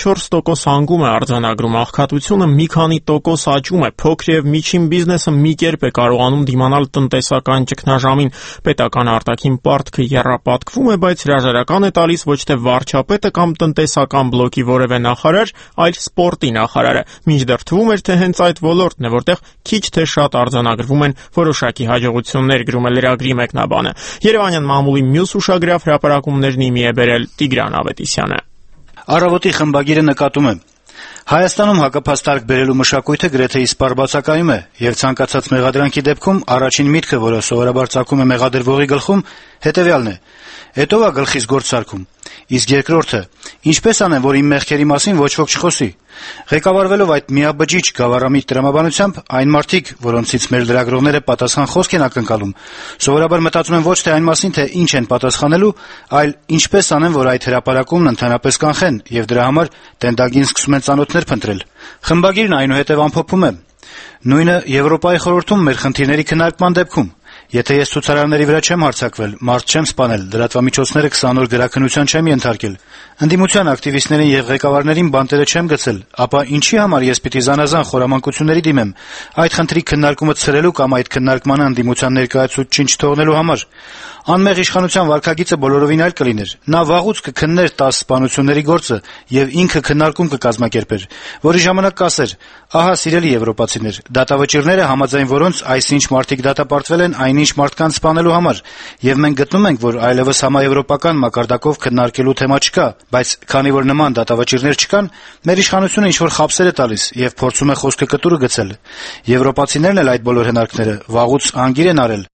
14% հանգում է արձանագրում, աղքատությունը մի քանի տոկոս աճում է, փոքր եւ միջին բիզնեսը մի կերպ է կարողանում դիմանալ տնտեսական ճգնաժամին։ Պետական արտաքին պարտքը եռապատկվում է, բայց հրաժարական է տալիս ոչ թե վարչապետը կամ տնտեսական բլոկի որևէ նախարար, այլ սպորտի նախարարը։ Մինչդեռ թվում էր, թե հենց այդ ոլորտն է, որտեղ քիչ թե շատ արձանագրվում են որոշակի հաջողություններ, գրում է լրագրի մեկնաբանը։ Երևանյան մամուլի մյուս ուշագրավ հրապարակումներն իմի է բերել Տիգրան Ավետիսյանը։ Առավոտի խմբագիրը նկատում է. Հայաստանում հակափաստարկ բերելու մշակույթը գրեթե իսպառ բացակայում է, եւ ցանկացած մեղադրանքի դեպքում առաջին միտքը, որը սովորաբար ծագում է մեղադրվողի գլխում, հետեւյալն է. «Հետո ա գլխիս գործ սարքում»։ Իսկ երկրորդը. «Ինչպես անեմ, որ իմ մեղքերի մասին ոչ ոք չխոսի»։ Ղեկավարվելով այդ միաբջիջ գավառամիտ տրամաբանությամբ, այն մարդիկ, որոնցից մեր լրագրողները պատասխան խոսք են ակնկալում, սովորաբար մտածում են ոչ թե այն մասին, թե ինչ են պատասխանելու, այլ ինչպես անեն, որ այդ հրապարակումն ընդհանրապես կանխեն, եւ դրա համար տենդագին սկսում են ծանոթներ փնտրել։ Խմբագիրն այնուհետև ամփոփում է. «Նույնը Եվրոպայի խորհրդում մեր խնդիրների քննարկման դեպքում։ Եթե ես ցուցարարների վրա չեմ հարձակվել, մարդ չեմ սպանել, լրատվամիջոցները 20 օր գրաքննության չեմ ենթարկել, ընդդիմության ակտիվիստներին եւ ղեկավարներին բանտերը չեմ գցել, ապա ինչի համար ես պիտի զանազան խորամանկությունների դիմեմ, այդ խնդրի քննարկումը ցրելու կամ այդ քննարկմանը ընդդիմության ներկայացուցիչ չթողնելու համար։ Անմեղ իշխանության վարքագիծը բոլորովին այլ կլիներ։ Նա վաղուց կքններ 10 սպանությունների գործը եւ ինքը քննարկում կկազմակերպեր, որի ժամանակ կասեր. «Ահա, սիրելի եվրոպացիներ, դատավճիռները, համաձայն որոնց այսինչ մարդիկ դատապարտվել են այնինչ մարդկանց սպանելու համար, եւ մենք գտնում ենք, որ այլևս համաեվրոպական մակարդակով քննարկելու թեմա չկա, բայց քանի որ նման դատավճիռներ չկան, մեր իշխանությունը ինչ-որ խաբսեր է տալիս եւ փորձում է խոսքը կտուրը գցել։ Եվրոպացիներն էլ այդ բոլոր հնարքները վաղուց անգիր են արել»։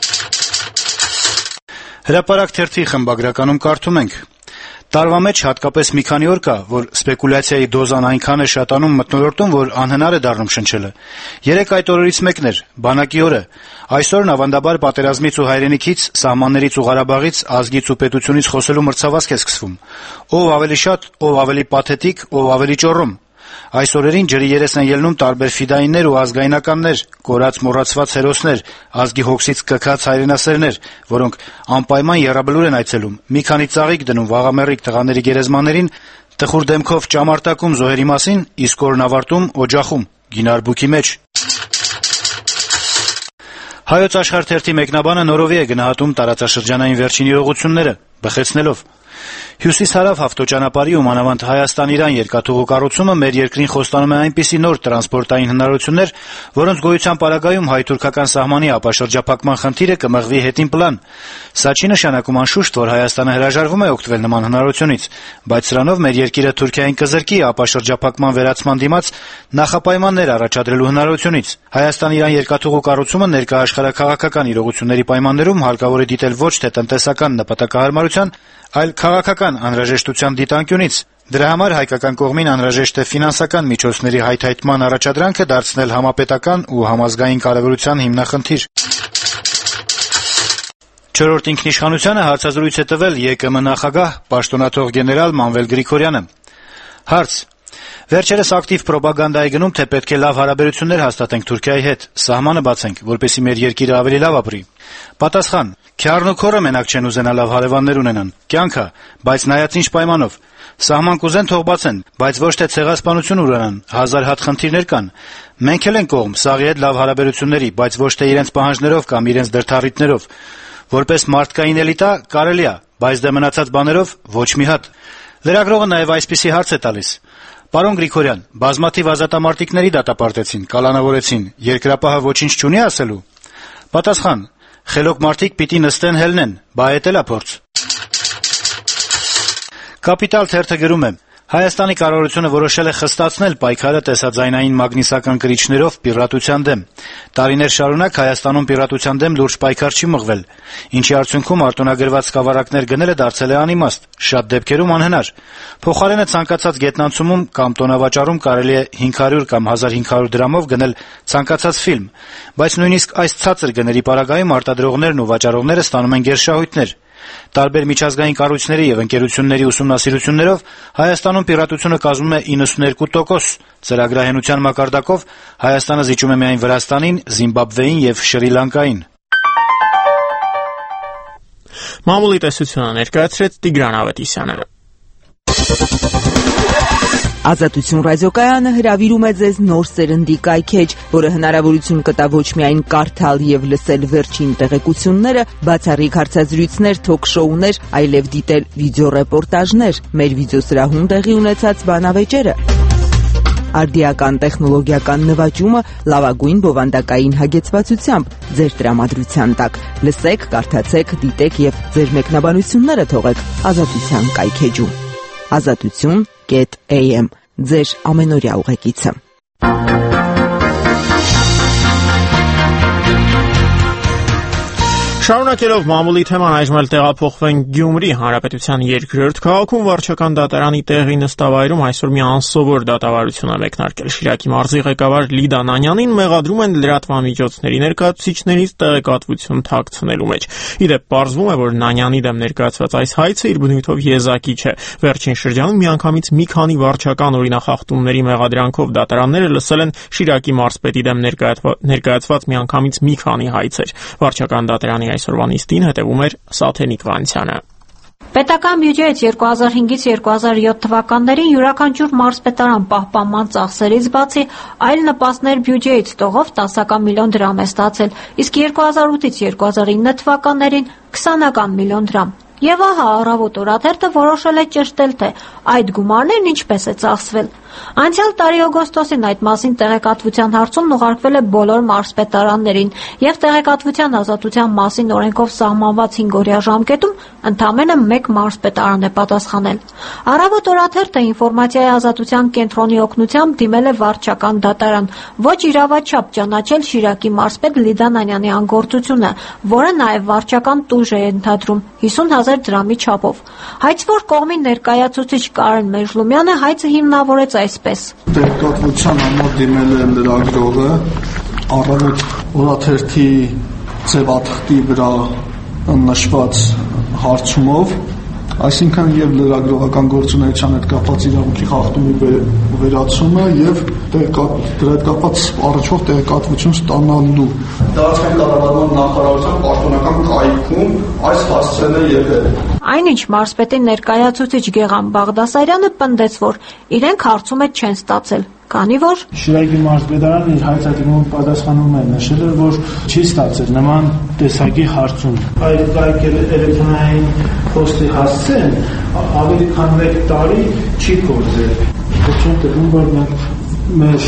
Հրապարակ թերթի խմբագրականում կարդում ենք. «Տարվա մեջ հատկապես մի քանի օր կա, որ սպեկուլյացիայի դոզան այնքան է շատանում մթնոլորտում, որ անհնար է դառնում շնչելը։ Երեկ այդ օրերից մեկն էր, բանակի օրը։ Այսօրն ավանդաբար պատերազմից ու հայրենիքից, սահմաններից ու Ղարաբաղից, ազգից ու պետությունից խոսելու մրցավազք է սկսվում։ Ով ավելի շատ, ով ավելի պաթետիկ, ով ավելի ճոռում։ Այս օրերին ջրի երես են ելնում տարբեր ֆիդայիններ ու ազգայնականներ, կորած մոռացված հերոսներ, ազգի հոգսից կքած հայրենասերներ, որոնք անպայման եռաբլուր են այցելում, մի քանի ծաղիկ դնում վաղամեռիկ տղաների գերեզմաներին, տխուր դեմքով ճամարտակում զոհերի մասին, իսկ օրն ավարտում օջախում, գինարբուքի մեջ։ Հայոց աշխարհ թերթի մեկնաբանը նորովի է գնահատում տարածաշրջանային վերջին իրողությունները, բխեցնելով. Հյուսիս-հարավ ավտոճանապարհի ու մանավանդ Հայաստան-Իրան երկաթուղու կառուցումը մեր երկրին խոստանում է այնպիսի նոր տրանսպորտային հնարավորություններ, որոնց գոյության պարագայում հայ-թուրքական սահմանի ապաշրջափակման խնդիրը կմղվի հետին պլան։ Սա չի նշանակում անշուշտ, որ Հայաստանը հրաժարվում է օգտվել նման հնարավորությունից, բայց սրանով մեր երկիրը Թուրքիային կզրկի ապաշրջափակման վերացման դիմաց նախապայմաններ առաջադրելու հնարավորությունից։ Հայաստան-Իրան երկաթուղու կառուցումը ներկա աշխարհաքաղաքական իրողությունների պայմաններում հարկավոր է դիտել ոչ թե տնտեսական նպատակահարմարության, այլ քաղաքական անհրաժեշտության դիտանկյունից։ Դրա համար հայկական կողմին անհրաժեշտ է ֆինանսական միջոցների հայթայթման առաջադրանքը դարձնել համապետական ու համազգային կարևորության հիմնախնդիր։ Չորրորդ ինքնիշխանությանը հարցազրույց է տվել ԵԿՄ նախագահ պաշտոնաթող գեներալ Մանվել Գրիգորյանը։ Հարց. Վերջերս ակտիվ պրոպագանդա է գնում, թե պետք է լավ հարաբերություններ հաստատենք Թուրքիայի հետ, սահմանը բացենք, որպեսզի մեր երկիրը ավելի լավ ապրի։ Պատասխան. Քյարն ու քորը մենակ չեն ուզենա լավ հարևաններ ունենան, կյանքը, բայց նայած ինչ պայմանով։ Սահման կուզեն թող բացեն, բայց ոչ թե ցեղասպանություն ուրանան, հազար հատ խնդիրներ կան։ Մենք էլ ենք կողմ սաղի հետ լավ հարաբերությունների, բայց ոչ թե իրենց պահանջներով կամ իրենց դրդառիթներով։ Որպես մարդկային էլիտա կարելի է, բայց դե մնացած բաներով ոչ մի հատ։ Լրագրողը նաև այսպիսի հարց է տալիս. Պարոն Գրիգորյան, բազմաթիվ ազատամարտիկների դատապարտեցին, կալանավորեցին, երկրապահը ոչինչ չունի ասելու։ Պատասխան. Խելոք մարդիկ պիտի նստեն հելնեն, բա էդ էլ է փորձ։ Կապիտալ թերթը գրում է. Հայաստանի կառավարությունը որոշել է խստացնել պայքարը տեսաձայնային մագնիսական կրիչներով պիրատության դեմ։ Տարիներ շարունակ Հայաստանում պիրատության դեմ լուրջ պայքար չի մղվել, ինչի արդյունքում արտոնագրված սկավառակներ գնելը դարձել է անիմաստ, շատ դեպքերում անհնար։ Փոխարենը ցանկացած գետնանցումում կամ տոնավաճառում կարելի է 500 կամ 1500 դրամով գնել ցանկացած ֆիլմ, բայց նույնիսկ այս ցածր գների պարագայում արտադրողներն ու վաճառողները ստանում են գերշահույթներ։ Տարբեր միջազգային կառույցների եւ ընկերությունների ուսումնասիրություններով Հայաստանում պիրատությունը կազմում է 92%, ծրագրահենության մակարդակով Հայաստանը զիջում է միայն Վրաստանին, Զիմբաբվեին եւ Շրի Լանկային։ Մամուլի տեսությունը ներկայացրեց Տիգրան Ավետիսյանը։ Ազատություն ռադիոկայանը հրավիրում է ձեզ նոր սերնդի կայքեջ, որը հնարավորություն կտա ոչ միայն կարդալ եւ լսել վերջին տեղեկությունները, բացառիկ հարցազրույցներ, թոք-շոուներ, այլև դիտել վիդեոռեպորտաժներ, մեր վիդեոսրահում տեղի ունեցած բանավեճերը։ Արդիական տեխնոլոգիական նվաճումը լավագույն բովանդակային հագեցվածությամբ ձեր տրամադրության տակ։ Լսեք, կարդացեք, դիտեք եւ ձեր մեկնաբանությունները թողեք Ազատության կայքեջում։ Azatutun.am ձեր ամենօրյա ուղեկիցը։ Շարունակելով մամուլի թեման այժմ էլ տեղափոխվենք Գյումրի Հանրապետության երկրորդ քաղաքում վարչական դատարանի տեղի նստավայրում այսօր մի անսովոր դատավարություն է մեկնարկել։ Շիրակի մարզի ղեկավար Լիդա Նանյանին մեղադրում են լրատվամիջոցների ներկայացուցիչներից տեղեկատվություն թաքցնելու մեջ։ Իդեպ պարզվում է, որ Նանյանի դեմ ներկայացված այս հայցը իր բնույթով եզակի չէ։ Վերջին շրջանում միանգամից մի քանի վարչական օրինախախտումների մեղադրանքով դատարանները լսել են Շիրակի մարզպետի դեմ ներկայացված միանգամից մի քանի հայցեր։ Վարչական դատարանի այսօրվա նիստին հետևում էր Սաթենիկ Վանցյանը։ Պետական բյուջեից 2005-ից 2007 թվականներին յուրաքանչյուր մարզպետարան պահպանման ծախսերից բացի այլ նպաստներ բյուջեից տողով 10 միլիոն դրամ է ստացել, իսկ 2008-ից 2009 թվականներին 20 միլիոն դրամ։ Եվ ահա Առավոտ օրաթերթը որոշել է ճշտել, թե այդ գումարներն ինչպես է ծախսվել։ Անցյալ տարի օգոստոսին այդ մասին տեղեկատվության հարցումն ուղարկվել է բոլոր մարզպետարաններին եւ տեղեկատվության ազատության մասին օրենքով սահմանված 5-օրյա ժամկետում ընդամենը 1 մարզպետարան է պատասխանել։ Առավոտ օրաթերթը ինֆորմացիայի ազատության կենտրոնի օգնությամբ դիմել է վարչական դատարան, ոչ իրավաչափ ճանաչել Շիրակի մարզպետ Լիդա Նանյանի անգործությունը, որը նաեւ վարչական տուժ է ընդհանրում 50,000 դրամի չափով։ Հայցվոր կողմի ներկայացուցիչ Կարեն Մեժլումյանը հայցը հիմնավորեց այսպես. Տեղեկատվության համար դիմել է լրագրողը Առավոտ օրաթերթի ձևաթղթի վրա նշված հարցումով Այսինքն եւ լրագրողական գործունեության հետ կապված իրավունքի խախտումի վերացումը եւ դրա հետ կապված առաջվող տեղեկատվություն ստանալու տարածքային կառավարման նախարարության պաշտոնական կայքում այս հասցեն է եղել։ Այնինչ մարզպետի ներկայացուցիչ Գեղամ Բաղդասարյանը պնդեց, որ իրենք հարցում չեն ստացել, քանի որ Շիրակի մարզպետարանը իր հայտարարում պատասխանում է նշել, որ չի ստացել նման տեսակի հարցում։ Այդ էլեկտրոնային փոստի հասցեն ավելի քան 1 տարի չի գործել։ Ոչ թե որ մեր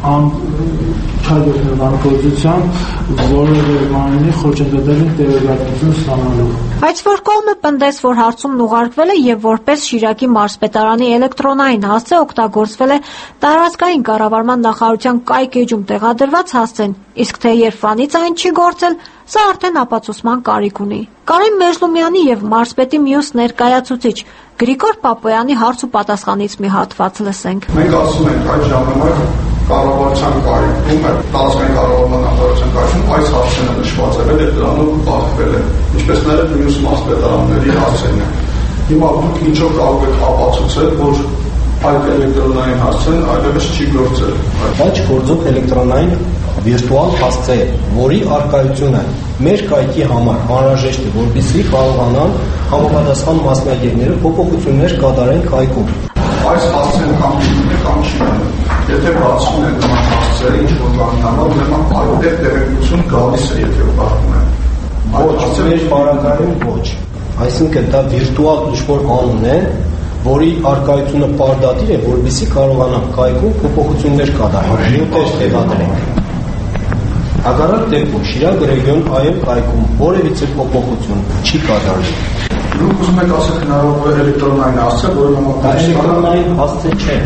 անկոծությամբ որևէ բանի խոչընդոտել են տեղեկատվություն ստանալու։ Բայց որ կողմը պնդեց, որ հարցումն ուղարկվել է եւ որպես Շիրակի մարզպետարանի էլեկտրոնային հասցե օգտագործվել է տարածքային կառավարման նախարարության կայք էջում տեղադրված հասցեն, իսկ թե երբանից այն չի գործել, սա արդեն ապացուցման կարիք ունի։ Կարեն Մեժլումյանի եւ մարզպետի մյուս ներկայացուցիչ Գրիգոր Պապոյանի հարց ու պատասխանից մի հատված լսենք։ Մենք ասում ենք այդ ժամանակ կառավարության կայքում է, տարածքային կառավարման նախարարության կայքում այս հարցերը նշված է եւ դրանով բախվել է, ինչպես նաեւ մյուս մարզպետարանների հարցերն են։ Հիմա դուք ինչով կարող եք ապացուցել, որ այդ էլեկտրոնային հասցեն այլևս չի գործել։ Բայց գործող էլեկտրոնային վիրտուալ հասցե, որի արկայությունը մեր կայքի համար անհրաժեշտ է, որպեսզի կարողանան համապատասխան մասնագետները փոփոխություններ կատարեն կայքում։ Այս հասցեն կամ չի անում։ Եթե բացվում է նման հասցերը, ինչ որ բանի համար, ուրեմն այդտեղ տեղեկություն գալիս է, եթե ուղարկում են։ Ոչ, մեր բարակայում ոչ։ Այսինքն դա վիրտուալ ինչ-որ անուն է, որի արկայությունը պարդատիր է, որպեսզի կարողանան կայքում փոփոխություններ կատարել, նյութեր տեղադրեն։ Հակառակ դեպքում Շիրակ ռեգիոն այլ կայքում որևիցե փոփոխություն չի կատարվել։ Դուք ուզում եք ասել հնարավոր էլեկտրոնային հասցե, որը էլեկտրոնային հասցե չէ։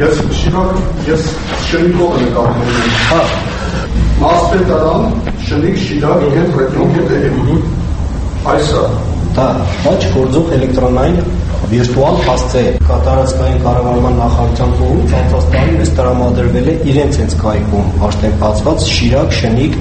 Ես Շիրակով եմ կապվում։ Հա։ Մարզպետարան, Շիրակ, Շիրակ, ռեգիոն այսա։ Դա ոչ գործող էլեկտրոնային վիրտուալ հասցե կատարածքային կառավարման նախարարության կողմից անցած տարի մեզ տրամադրվել է իրենց հենց կայքում հաշտեկացված Շիրակ Շնիկ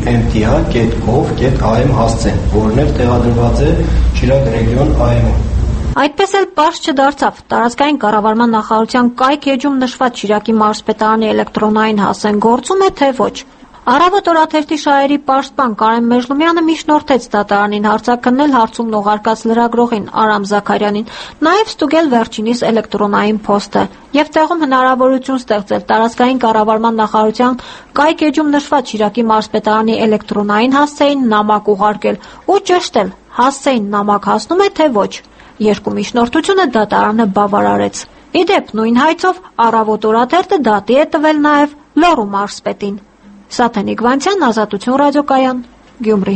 MTA.gov.am հասցեն, որն էլ տեղադրված է Շիրակ ռեգիոն AM-ում։ Այդպես էլ պարզ չդարձավ տարածքային կառավարման նախարարության կայք էջում նշված Շիրակի մարզպետարանի էլեկտրոնային հասցեն գործում է, թե ոչ։ Առավոտ օրաթերթի շահերի պաշտպան Կարեն Մեժլումյանը միջնորդեց դատարանին հարցաքննել հարցումն ուղարկած լրագրողին Արամ Զաքարյանին, նաև ստուգել վերջինիս էլեկտրոնային փոստը եւ տեղում հնարավորություն ստեղծել տարածքային կառավարման նախարարության կայք էջում նշված Շիրակի մարզպետարանի էլեկտրոնային հասցեին նամակ ուղարկել ու ճշտել հասցեին նամակ հասնում է թե ոչ։ Երկու միջնորդությունը դատարանը բավարարեց։ Իդեպ նույն հայցով առավոտ օրաթերթը դատի է տվել նաև Լոռու մարզպետին։ Սաթենիկ Վանցյան, Ազատություն ռադիոկայան, Գյումրի։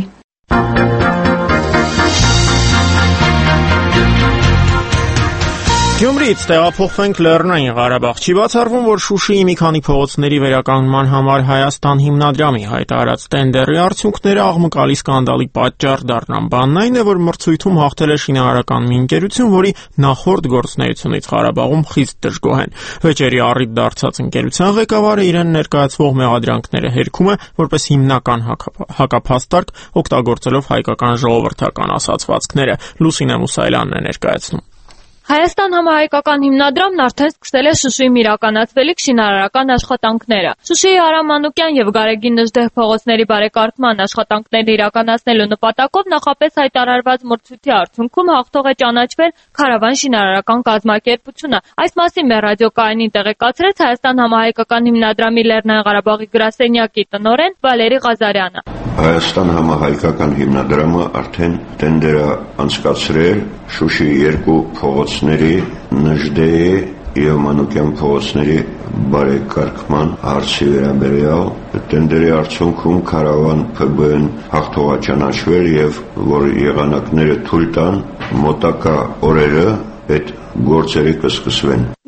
Գյումրիից տեղափոխվենք Լեռնային Ղարաբաղ։ Չի բացառվում, որ Շուշիի մի քանի փողոցների վերականգնման համար Հայաստան հիմնադրամի հայտարարած տենդերի արդյունքները աղմկալի սկանդալի պատճառ դառնան։ Բանն այն է, որ մրցույթում հաղթել է շինարարական մի ընկերություն, որի նախորդ գործունեությունից Ղարաբաղում խիստ դժգոհ են։ Վեճերի առիթ դարձած ընկերության ղեկավարը իրեն ներկայացվող մեղադրանքները հերքում է որպես հիմնական հակափաստարկ, օգտագործելով հայկական ժողովրդական ասացվածքները։ Լուսինե Մուսայելյանն է ներկայացնում։ Հայաստան համահայկական հիմնադրամն արդեն սկսել է Շուշիում իրականացվելիք շինարարական աշխատանքները։ Շուշիի Արամ Մանուկյան եւ Գարեգին Նժդեհ փողոցների բարեկարգման աշխատանքները իրականացնելու նպատակով նախապես հայտարարված մրցույթի արդյունքում հաղթող է ճանաչվել Քարավան շինարարական կազմակերպությունը։ Այս մասին մեր ռադիոկայանին տեղեկացրեց Հայաստան համահայկական հիմնադրամի Լեռնային Ղարաբաղի գրասենյակի տնօրեն Վալերի Ղազարյանը։ Հայաստան համահայկական հիմնադրամը արդեն տենդեր է անցկացրել Շուշիի երկու փողոցների Նժդեհի եւ Մանուկյան փողոցների բարեկարգման հարցի վերաբերյալ տենդերի արդյունքում Քարավան ՓԲ-ն հաղթողաճանաչվել եւ որ եղանակները թույլ տան մոտակա օրերը այդ գործերը կսկսվեն։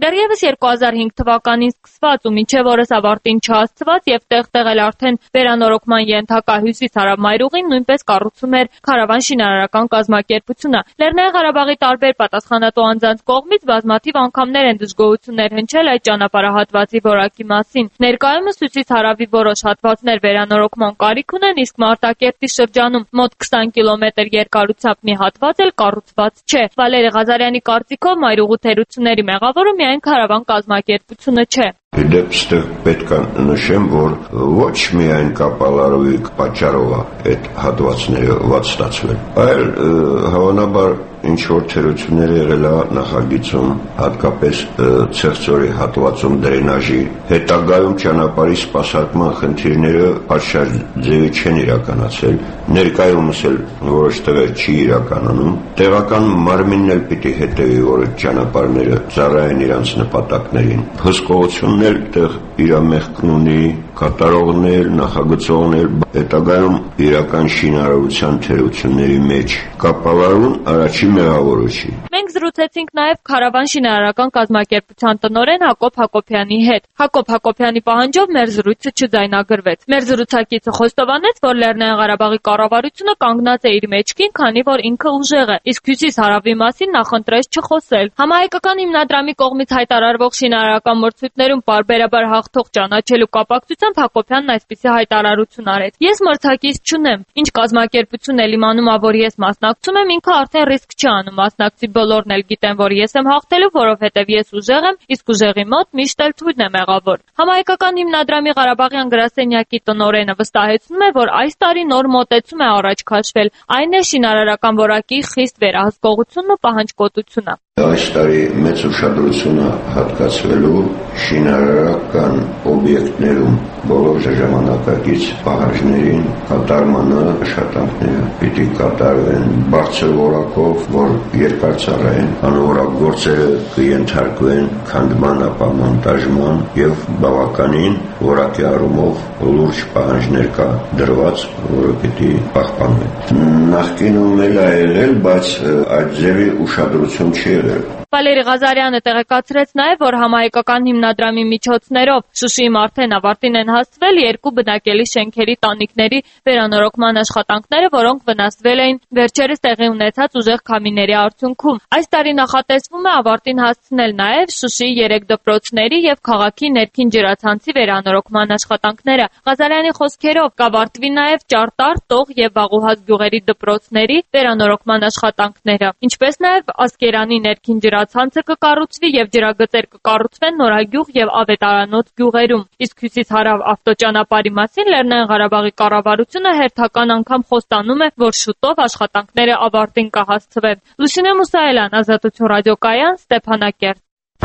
Դեռևս 2005 թվականին սկսված ու մինչև օրս ավարտին չհասցված եւ տեղ-տեղ էլ արդեն վերանորոգման ենթակա հյուսիս-հարավ մայրուղին նույնպես կառուցում էր Քարավան շինարարական կազմակերպությունը։ Լեռնային Ղարաբաղի տարբեր պատասխանատու անձանց կողմից բազմաթիվ անգամներ են դժգոհություններ հնչել այդ ճանապարհահատվածի որակի մասին։ Ներկայումս հյուսիս-հարավի որոշ հատվածներ վերանորոգման կարիք ունեն, իսկ Մարտակերտի շրջանում մոտ 20 կիլոմետր երկարությամբ մի հատված էլ կառուցված չէ։ Վալերի Ղազարյանի կարծիքով մայրուղու թերությունների մեղավորը միայն Քարավան կազմակերպությունը չէ։ Դեպ ստեղ պետք է նշեմ, որ ոչ միայն կապալարուի պատճառով այդ հատվածները վատ ստացվել, այլ հավանաբար ինչ որ թերություններ եղել է նախագիծում, հատկապես Ցեղծորի հատվածում դրենաժի, հետագայում ճանապարհի սպասարկման խնդիրները պատշաճ ձևի չեն իրականացել, ներկայումս էլ որոշ տեղեր չի իրականանում, տեղական մարմինն էլ պիտի հետևի, որ այդ ճանապարհները ծառայեն իրանց նպատակներին, հսկողություններ տեղ իր մեղքն ունի, կատարողներ, նախագծողներ, հետագայում իրական շինարարության թերությունների մեջ կապալարուն առաջին մեղավորը չի։ Մենք զրուցեցինք նաև Քարավան շինարարական կազմակերպության տնօրեն Հակոբ Հակոբյանի հետ։ Հակոբ Հակոբյանի պահանջով մեր զրույցը չձայնագրվեց։ Մեր զրուցակիցը խոստովանեց, որ Լեռնային Ղարաբաղի կառավարությունը կանգնած է իր մեջքին, քանի որ ինքը ուժեղ է, իսկ հյուսիս-հարավի մասին նախընտրեց չխոսել։ Համահայկական հիմնադրամի կողմից հայտարարվող շինարարական մրցույթներում պարբերաբար հաղթող ճանաչելու կապակցությամբ Հակոբյանն այսպիսի հայտարարություն արեց. Ես մրցակից չունեմ։ Ինչ կազմակերպությունն էլ իմանում ա, որ ես մասնակցում եմ, ինքը արդեն ռիսկ չի անում մասնակցի, բոլորն էլ գիտեն, որ ես եմ հաղթելու, որովհետև ես ուժեղ եմ, իսկ ուժեղի մոտ միշտ էլ թույլն է մեղավոր։ Համահայկական հիմնադրամի Ղարաբաղյան գրասենյակի տնօրենը վստահեցնում է, որ այս տարի նոր մոտեցում է առաջ քաշվել, այն է շինարարական որակի խիստ վերահսկողությունն ու պահանջկոտությունը։ Այս տարի մեծ ուշադրությունը հատկացվելու շինարարական օբյեկտներում բոլոր ժամանակակից պահանջներին կատարմանը աշխատանքները պիտի կատարվեն բարձր որակով, որ երկար ծառայեն, անորակ գործերը կենթարկվեն քանդման, ապա մոնտաժման եւ բավականին որակի առումով լուրջ պահանջներ կա դրված, որը պիտի պահպանվեն։ Նախկինում էլ այլ, բայց այդ ձևի ուշադրություն չի եղել։ Վալերի Ղազարյանը տեղեկացրեց նաև, որ համահայկական հիմնադրամի միջոցներով Շուշիի արդեն ավարտին են հասցվել 2 բնակելի շենքերի տանիքների վերանորոգման աշխատանքները, որոնք վնասվել էին վերջերս տեղի ունեցած ուժեղ քամիների արդյունքում։ Այս տարի նախատեսվում է ավարտին հասցնել նաև Շուշիի 3 դպրոցների եւ քաղաքի ներքին ջրացանցի վերանորոգման աշխատանքները։ Ղազարյանի խոսքերով կավարտվի նաև Ճարտար, Տող եւ Վաղուհաց գյուղերի դպրոցների վերանորոգման աշխատանքները, ինչպես նաև Ասկերանի ներքին ջրացանցը կկառուցվի եւ ջրագծեր կկառուցվեն Նորագյուղ եւ Ավետարանոց գյուղերում։ Իսկ հյուսիս-հարավ ավտոճանապարհի մասին Լեռնային Ղարաբաղի կառավարությունը հերթական անգամ խոստանում է, որ շուտով աշխատանքները ավարտին կհասցվեն։ Լուսինե Մուսայելյան, Ազատություն ռադիոկայան, Ստեփանակերտ։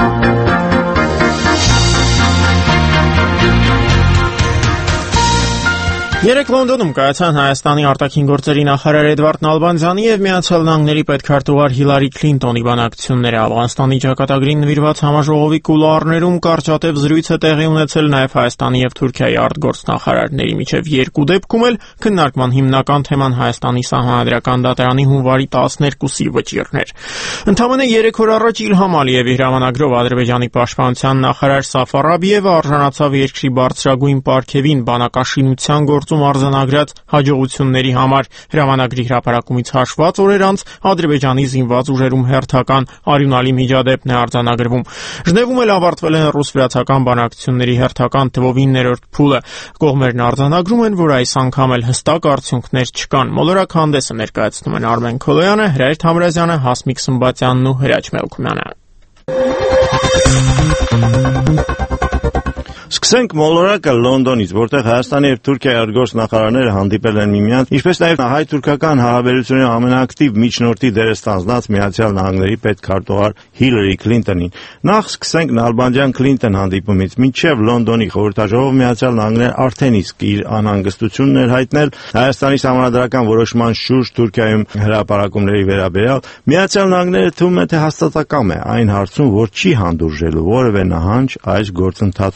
Երեկ Լոնդոնում կայացան Հայաստանի արտաքին գործերի նախարար Էդվարդ Նալբանդյանի եւ Միացյալ Նահանգների պետքարտուղար Հիլարի Քլինտոնի բանակցությունները։ Աֆղանստանի ճակատագրին նվիրված համաժողովի կուլուարներում կարճատև զրույց է տեղի ունեցել նաեւ Հայաստանի եւ Թուրքիայի արտգործնախարարների միջև։ Երկու դեպքում էլ քննարկման հիմնական թեման Հայաստանի սահմանադրական դատարանի հունվարի 12-ի վճիռներ։ Ընդամենը 3 օր առաջ Իլհամ Ալիևի հրամանագրով Ադրբեջանի պաշտպանության նախարար Սաֆար Աբիևը արժանացավ երկրի բարձրագույն պարգևին բանակաշինության արձանագրած հաջողությունների համար։ Հրամանագրի հրապարակումից հաշված օրեր անց Ադրբեջանի զինված ուժերում հերթական արյունալի միջադեպն է արձանագրվում։ Ժնևում էլ ավարտվել են ռուս-վրացական բանակցությունների հերթական թվով 9-րդ փուլը։ Կողմերն արձանագրում են, որ այս անգամ էլ հստակ արդյունքներ չկան։ Մոլորակ հանդեսը ներկայացնում են Արմեն Քոլոյանը, Հրայր Թամրազյանը, Հասմիկ Սմբատյանն ու Հրաչ Մելքումյանը։ Սկսենք մոլորակը Լոնդոնից, որտեղ Հայաստանի եւ Թուրքիայի արտգործնախարարները հանդիպել են միմյանց, ինչպես նաեւ հայ-թուրքական հարաբերությունների ամենաակտիվ միջնորդի դերը ստանձնած Միացյալ Նահանգների պետքարտուղար Հիլարի Քլինտոնին։ Նախ սկսենք Նալբանդյան-Քլինտոն հանդիպումից։ Մինչև Լոնդոնի խորհրդաժողով Միացյալ Նահանգները արդեն իսկ իր անհանգստությունն էր հայտնել Հայաստանի սահմանադրական որոշման շուրջ Թուրքիայում հրապարակումների վերաբերյալ։ Միացյալ Նահանգները թվում է թե հաստատակամ է այն հարցում, որ չի հանդուրժելու որևէ նահանջ այս գործընթացում։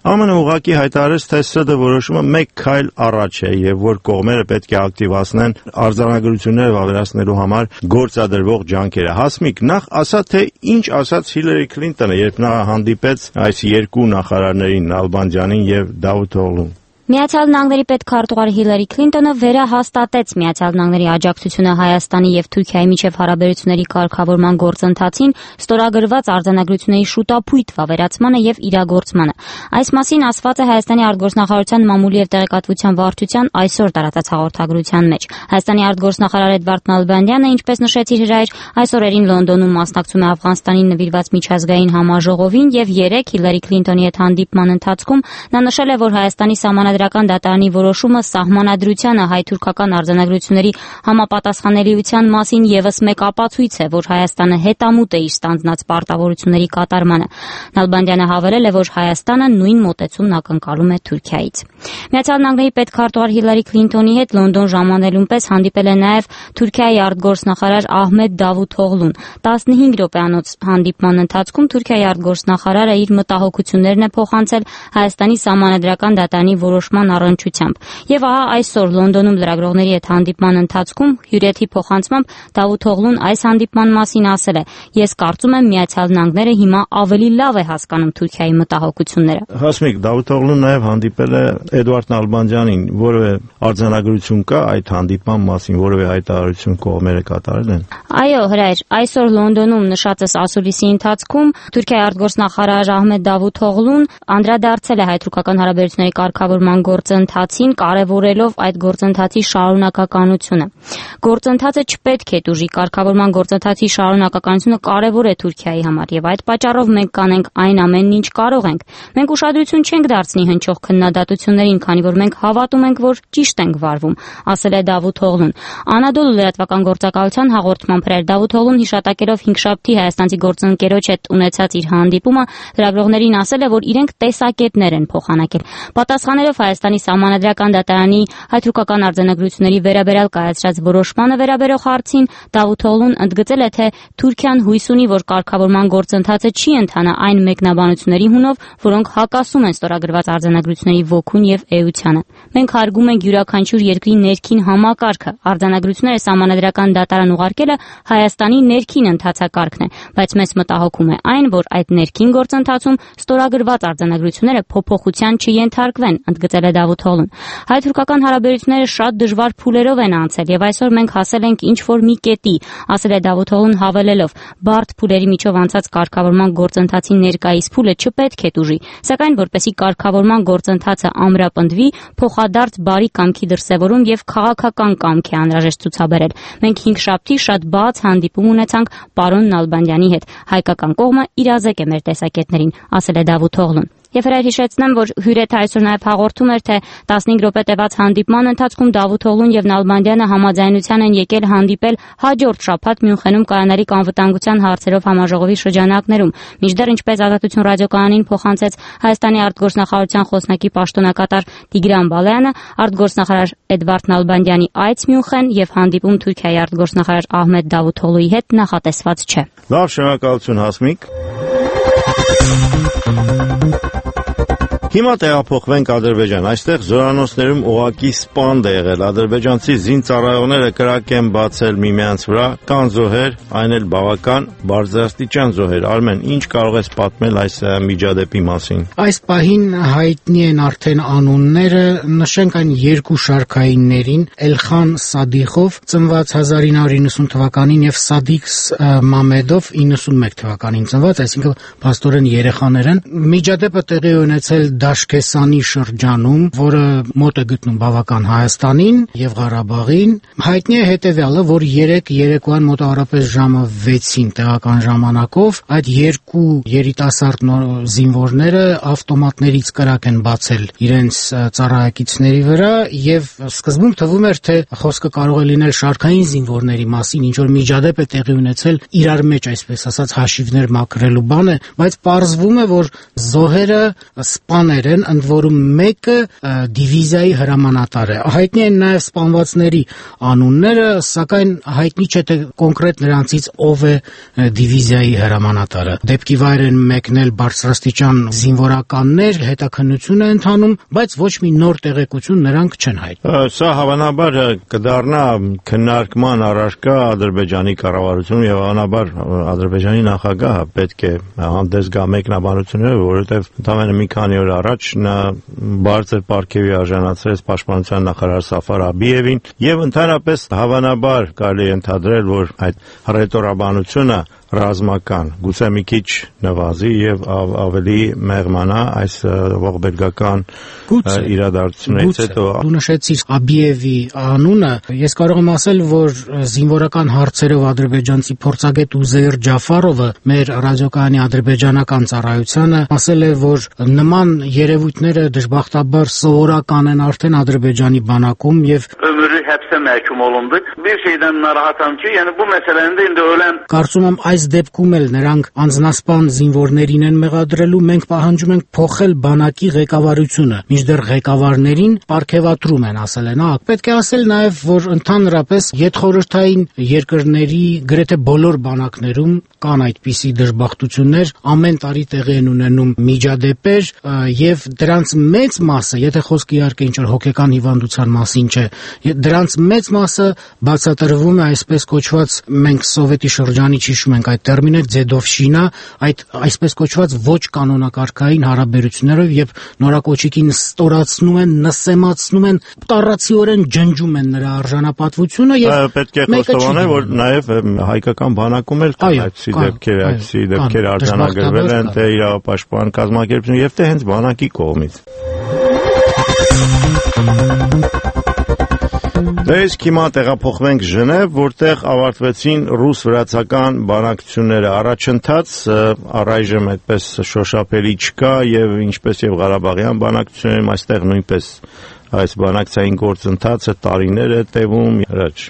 ԱՄՆ-ն ուղղակի հայտարարեց, թե ՍԴ որոշումը մեկ քայլ առաջ է եւ որ կողմերը պետք է ակտիվացնեն արձանագրությունները վավերացնելու համար գործադրվող ջանքերը։ Հասմիկ, նախ ասա, թե ինչ ասաց Հիլարի Քլինտոնը, երբ նա հանդիպեց այս երկու նախարարներին, Նալբանդյանին եւ Դավութօղլուն։ Միացյալ Նահանգների պետքարտուղար Հիլարի Քլինտոնը վերահաստատեց Միացյալ Նահանգների աջակցությունը Հայաստանի եւ Թուրքիայի միջև հարաբերությունների կարգավորման գործընթացին ստորագրված արձանագրությունների շուտապույտ վավերացմանը եւ իրագործմանը։ Այս մասին ասված է Հայաստանի արտգործնախարարության մամուլի եւ տեղեկատվության վարչության այսօր տարածած հաղորդագրության մեջ։ Հայաստանի արտգործնախարար Էդվարդ Նալբանդյանը, ինչպես նշեց իր հրայր, այս օրերին Լոնդոնում մասնակցում է Աֆղանստանին նվիրված միջազգային համաժողովին եւ 3 Հիլարի Քլինտոնի հետ հանդիպման ընթացքում նա նշել է, որ Հայաստանի Սահմանադրական դատարանի որոշումը սահմանադրությանը հայ-թուրքական արձանագրությունների համապատասխանելիության մասին եւս մեկ ապացույց է, որ Հայաստանը հետամուտ է իր ստանձնած պարտավորությունների կատարմանը։ Նալբանդյանը հավելել է, որ Հայաստանը նույն մոտեցումն ակնկալում է Թուրքիայից։ Միացյալ Նահանգների պետքարտուղար Հիլարի Քլինտոնի հետ Լոնդոն ժամանելուն պես հանդիպել է նաեւ Թուրքիայի արտգործնախարար Ահմեդ Դավութօղլուն։ 15 րոպեանոց հանդիպման ընթացքում Թուրքիայի արտգործնախարարը իր մտահոգություններն է փոխանցել Հայաստանի Սահմանադրական դատարանի որոշման առնչությամբ։ Եվ ահա այսօր Լոնդոնում լրագրողների հետ հանդիպման ընթացքում հյուրեթի փոխանցմամբ Դավութօղլուն այս հանդիպման մասին ասել է. «Ես կարծում եմ Միացյալ Նահանգները հիմա ավելի լավ է հասկանում Թուրքիայի մտահոգությունները»։ Հասմիկ, Դավութօղլուն նաև հանդիպել է Էդվարդ Նալբանդյանին, որևէ արձանագրություն կա այդ հանդիպման մասին, որևէ հայտարարություն կողմերը կատարել են։ Այո, հրայր, այսօր Լոնդոնում նշածս ասուլիսի ընթացքում Թուրքիայի արտգործնախարար Ահմեդ Դավութօղլուն անդրադարձել է հայ-թուրքական հարաբերությունների կարգավորման գործընթացին, կարևորելով այդ գործընթացի շարունակականությունը։ Գործընթացը չպետք է տուժի, կարգավորման գործընթացի շարունակականությունը կարևոր է Թուրքիայի համար եւ այդ պատճառով մենք կանենք այն ամենն, ինչ կարող ենք։ Մենք ուշադրություն չենք դարձնի հնչող քննադատություններին, քանի որ մենք հավատում ենք, որ ճիշտ ենք վարվում, ասել է Դավութօղլուն։ Անադոլու լրատվական գործակալության հաղորդման հրայր Դավութօղլուն հիշատակելով հինգշաբթի հայաստանցի գործընկերոջ հետ ունեցած իր հանդիպումը լրագրողներին ասել է, որ իրենք տեսակետներ են փոխանակել։ Պատասխանելով Հայաստանի Սահմանադրական դատարանի հայ-թուրքական արձանագրությունների վերաբերյալ կայացրած որոշմանը վերաբերող հարցին Դավութօղլուն ընդգծել է, թե Թուրքիան հույս ունի, որ կարգավորման գործընթացը չի ընթանա այն մեկնաբանությունների հունով, որոնք հակասում են ստորագրված արձանագրությունների ոգուն եւ էությանը։ Մենք հարգում ենք յուրաքանչյուր երկրի ներքին համակարգը։ Արձանագրությունները Սահմանադրական դատարան ուղարկելը Հայաստանի ներքին ընթացակարգն է, բայց մեզ մտահոգում է այն, որ այդ ներքին գործընթացում ստորագրված արձանագրությունները փոփոխության չենթարկվեն, ընդգծել է Դավութօղլուն։ Հայ-թուրքական հարաբերությունները շատ դժվար փուլերով են անցել եւ այսօր մենք հասել ենք ինչ-որ մի կետի, ասել է Դավութօղլուն հավելելով. բարդ փուլերի միջով անցած կարգավորման գործընթացի ներկայիս փուլը չպետք է տուժի, սակայն որպեսզի կարգավորման գործընթացը ամրապնդվի, փոխադարձ բարի կամքի դրսևորում եւ քաղաքական կամք է անհրաժեշտ ցուցաբերել։ Մենք հինգշաբթի շատ բաց հանդիպում ունեցանք պարոն Նալբանդյանի հետ։ Հայկական կողմը իրազեկ է մեր տեսակետներին, ասել է Դավութօղլուն։ Եվ հրայր հիշեցնեմ, որ հյուրեթը այսօր նաև հաղորդում էր, թե 15 րոպե տևած հանդիպման ընթացքում Դավութօղլուն եւ Նալբանդյանը համաձայնության են եկել հանդիպել հաջորդ շաբաթ Մյունխենում կայանալիք անվտանգության հարցերով համաժողովի շրջանակներում։ Մինչդեռ, ինչպես Ազատություն ռադիոկայանին փոխանցեց Հայաստանի արտգործնախարարության խոսնակի պաշտոնակատար Տիգրան Բալայանը, արտգործնախարար Էդվարդ Նալբանդյանի այց Մյունխեն եւ հանդիպում Թուրքիայի արտգործնախարար Ահմեդ Դավութօղլուի հետ նախատեսված չէ։ Լավ, շնորհակալություն Հասմիկ։ Հիմա տեղափոխվենք Ադրբեջան։ Այստեղ զորանոցներում ուղղակի սպանդ է եղել։ Ադրբեջանցի զինծառայողները կրակ են բացել միմյանց վրա, կան զոհեր, այն էլ բավական բարձրաստիճան զոհեր։ Արմեն, ինչ կարող ես պատմել այս միջադեպի մասին։ Այս պահին հայտնի են արդեն անունները, նշենք այն երկու շարքայիններին՝ Էլխան Սադիխով, ծնված 1990 թվականին եւ Սադիկ Մամեդով 91 թվականին ծնված, այսինքն փաստորեն երեխաներ են։ Միջադեպը տեղի ունեցել Դաշկեսանի շրջանում, որը մոտ է գտնում բավական Հայաստանին եւ Ղարաբաղին։ Հայտնի է հետեւյալը, որ երեկոյան մոտավորապես ժամը 6-ին տեղական ժամանակով այդ երկու երիտասարդ զինվորները ավտոմատներից կրակ են բացել իրենց ծառայակիցների վրա եւ սկզբում թվում էր, թե խոսքը կարող է լինել շարքային զինվորների մասին, ինչ որ միջադեպ է տեղի ունեցել իրար մեջ, այսպես ասած, հաշիվներ մաքրելու բան է, բայց պարզվում է, որ զոհերը սպանդ բաներ են, ընդ որում մեկը դիվիզիայի հրամանատար է։ Հայտնի են նաև սպանվածների անունները, սակայն հայտնի չէ թե կոնկրետ նրանցից ով է դիվիզիայի հրամանատարը։ Դեպքի վայր են մեկնել բարձրաստիճան զինվորականներ, հետաքննություն է ընթանում, բայց ոչ մի նոր տեղեկություն նրանք չեն հայտնել։ Սա հավանաբար կդառնա քննարկման առարկա Ադրբեջանի կառավարությունում եւ հավանաբար Ադրբեջանի նախագահը պետք է հանդես գա մեկնաբանությունները, որովհետեւ ընդամենը մի քանի օր առաջ նա բարձր պարգևի արժանացրեց պաշտպանության նախարար Սաֆար Աբիևին եւ ընդհանրապես հավանաբար կարելի է ընդհանրել, որ այդ հռետորաբանությունը ռազմական, գուցե մի քիչ նվազի եւ ավելի մեղմանա այս ողբերգական իրադարձություններից հետո։ Դու նշեցիր Աբիևի անունը, ես կարող եմ ասել, որ զինվորական հարցերով ադրբեջանցի փորձագետ Ուզեյր Ջաֆարովը մեր ռադիոկայանի ադրբեջանական ծառայությանը ասել է, որ նման երևույթները դժբախտաբար սովորական են արդեն Ադրբեջանի բանակում եւ ömürlük həbsə məhkum olundu. Bir şeydən narahatam ki, yəni bu məsələndə indi ölən Կարծում եմ այս դեպքում էլ նրանք անձնասպան զինվորներին են մեղադրելու, մենք պահանջում ենք փոխել բանակի ղեկավարությունը, մինչդեռ ղեկավարներին պարգևատրում են, ասել են։ Պետք է ասել նաև, որ ընդհանրապես յետխորհրդային երկրների գրեթե բոլոր բանակներում կան այդպիսի դժբախտություններ, ամեն տարի տեղի են ունենում միջադեպեր եւ դրանց մեծ մասը, եթե խոսքը իհարկե ինչ-որ հոգեկան հիվանդության մասին չէ, դրանց մեծ մասը բացատրվում է այսպես կոչված, մենք սովետի շրջանից հիշում ենք այդ տերմինը ձեդովշինա, այդ այսպես կոչված ոչ կանոնակարգային հարաբերություններով եւ նորակոչիկին ստորացնում են, նսեմացնում են, տառացիորեն ջնջում են նրա արժանապատվությունը եւ պետք է խոստովանել, որ նաեւ հայկական բանակում էլ կան այդպիսի դեպքեր արձանագրվել են թե իրավապաշտպան կազմակերպություն եւ թե հենց բանակի կողմից։ Իսկ հիմա տեղափոխվենք Ժնև, որտեղ ավարտվեցին ռուս-վրացական բանակցությունները։ Առաջընթաց առայժմ այդպես շոշափելի չկա եւ ինչպես եւ Ղարաբաղյան բանակցություններում այստեղ նույնպես այս բանակցային գործընթացը տարիներ է տևում։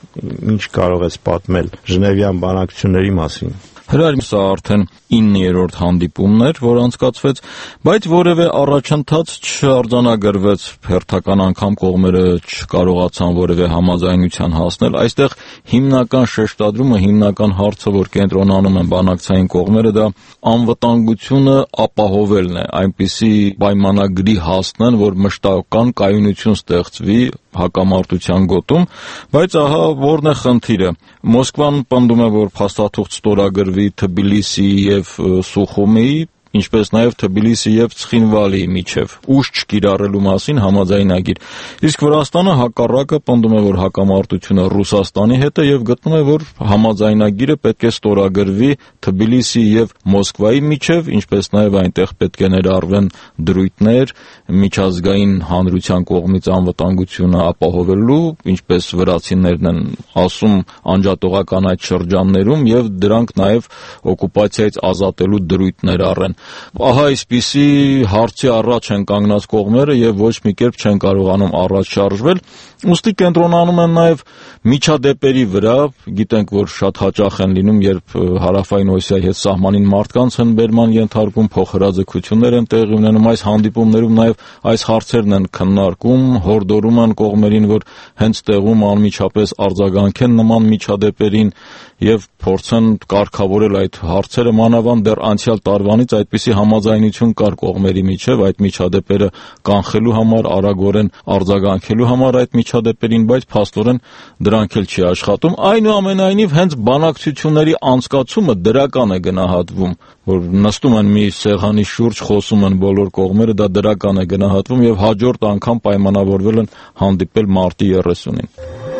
Ինչ կարող ես պատմել Ժնևյան բանակցությունների մասին։ Հրար սա արդեն 9-րդ հանդիպումն էր, որ անցկացվեց, բայց որևէ առաջընթաց չարձանագրվեց, հերթական անգամ կողմերը չկարողացան որևէ համաձայնության հասնել։ Այստեղ հիմնական շեշտադրումը, հիմնական հարցը, որ կենտրոնանում են բանակցային կողմերը, դա անվտանգությունը ապահովելն է, այնպիսի պայմանագրի հասնեն, որ մշտական կայունություն ստեղծվի հակամարտության գոտում, բայց ահա որն է խնդիրը։ Մոսկվան պնդում է, որ փաստաթուղթ ստորագրվի Թբիլիսի եւ Սուխումի, ինչպես նաև Թբիլիսի եւ Ցխինվալի միջև ուժ չկիրառելու մասին համաձայնագիր։ Իսկ Վրաստանը հակառակը պնդում է, որ հակամարտությունը Ռուսաստանի հետ է եւ գտնում է, որ համաձայնագիրը պետք է ստորագրվի Թբիլիսի եւ Մոսկվայի միջև, ինչպես նաև այնտեղ պետք է ներառվեն դրույթներ միջազգային հանրության կողմից անվտանգությունը ապահովելու, ինչպես վրացիներն են ասում անջատողական այդ շրջաններում եւ դրանք նաև օկուպացիայից ազատելու դրույթներ առեն։ Ահա այսպիսի հարցի առաջ են կանգնած կողմերը եւ ոչ մի կերպ չեն կարողանում առաջ շարժվել։ Ուստի կենտրոնանում են նաև միջադեպերի վրա, գիտենք, որ շատ հաճախ են լինում, երբ հարավային Օսիայի հետ սահմանին մարդկանց են բերման ենթարկում, փոխհրաձգություններ են տեղի ունենում, այս հանդիպումներում նաև այս հարցերն են քննարկում, հորդորում են կողմերին, որ հենց տեղում անմիջապես արձագանքեն նման միջադեպերին եւ փորձեն կարգավորել այդ հարցերը, մանավանդ դեռ անցյալ տարվանից այդպիսի համաձայնություն կար կողմերի միջև այդ միջադեպերը կանխելու համար, արագորեն արձագանքելու համար այդ միջադեպերին, բայց փաստորեն դրանք էլ չի աշխատում։ Այնուամենայնիվ հենց բանակցությունների անցկացումը դրական է գնահատվում, որ նստում են մի սեղանի շուրջ, խոսում են բոլոր կողմերը, դա դրական է գնահատվում եւ հաջորդ անգամ պայմանավորվել են հանդիպել մարտի 30-ին։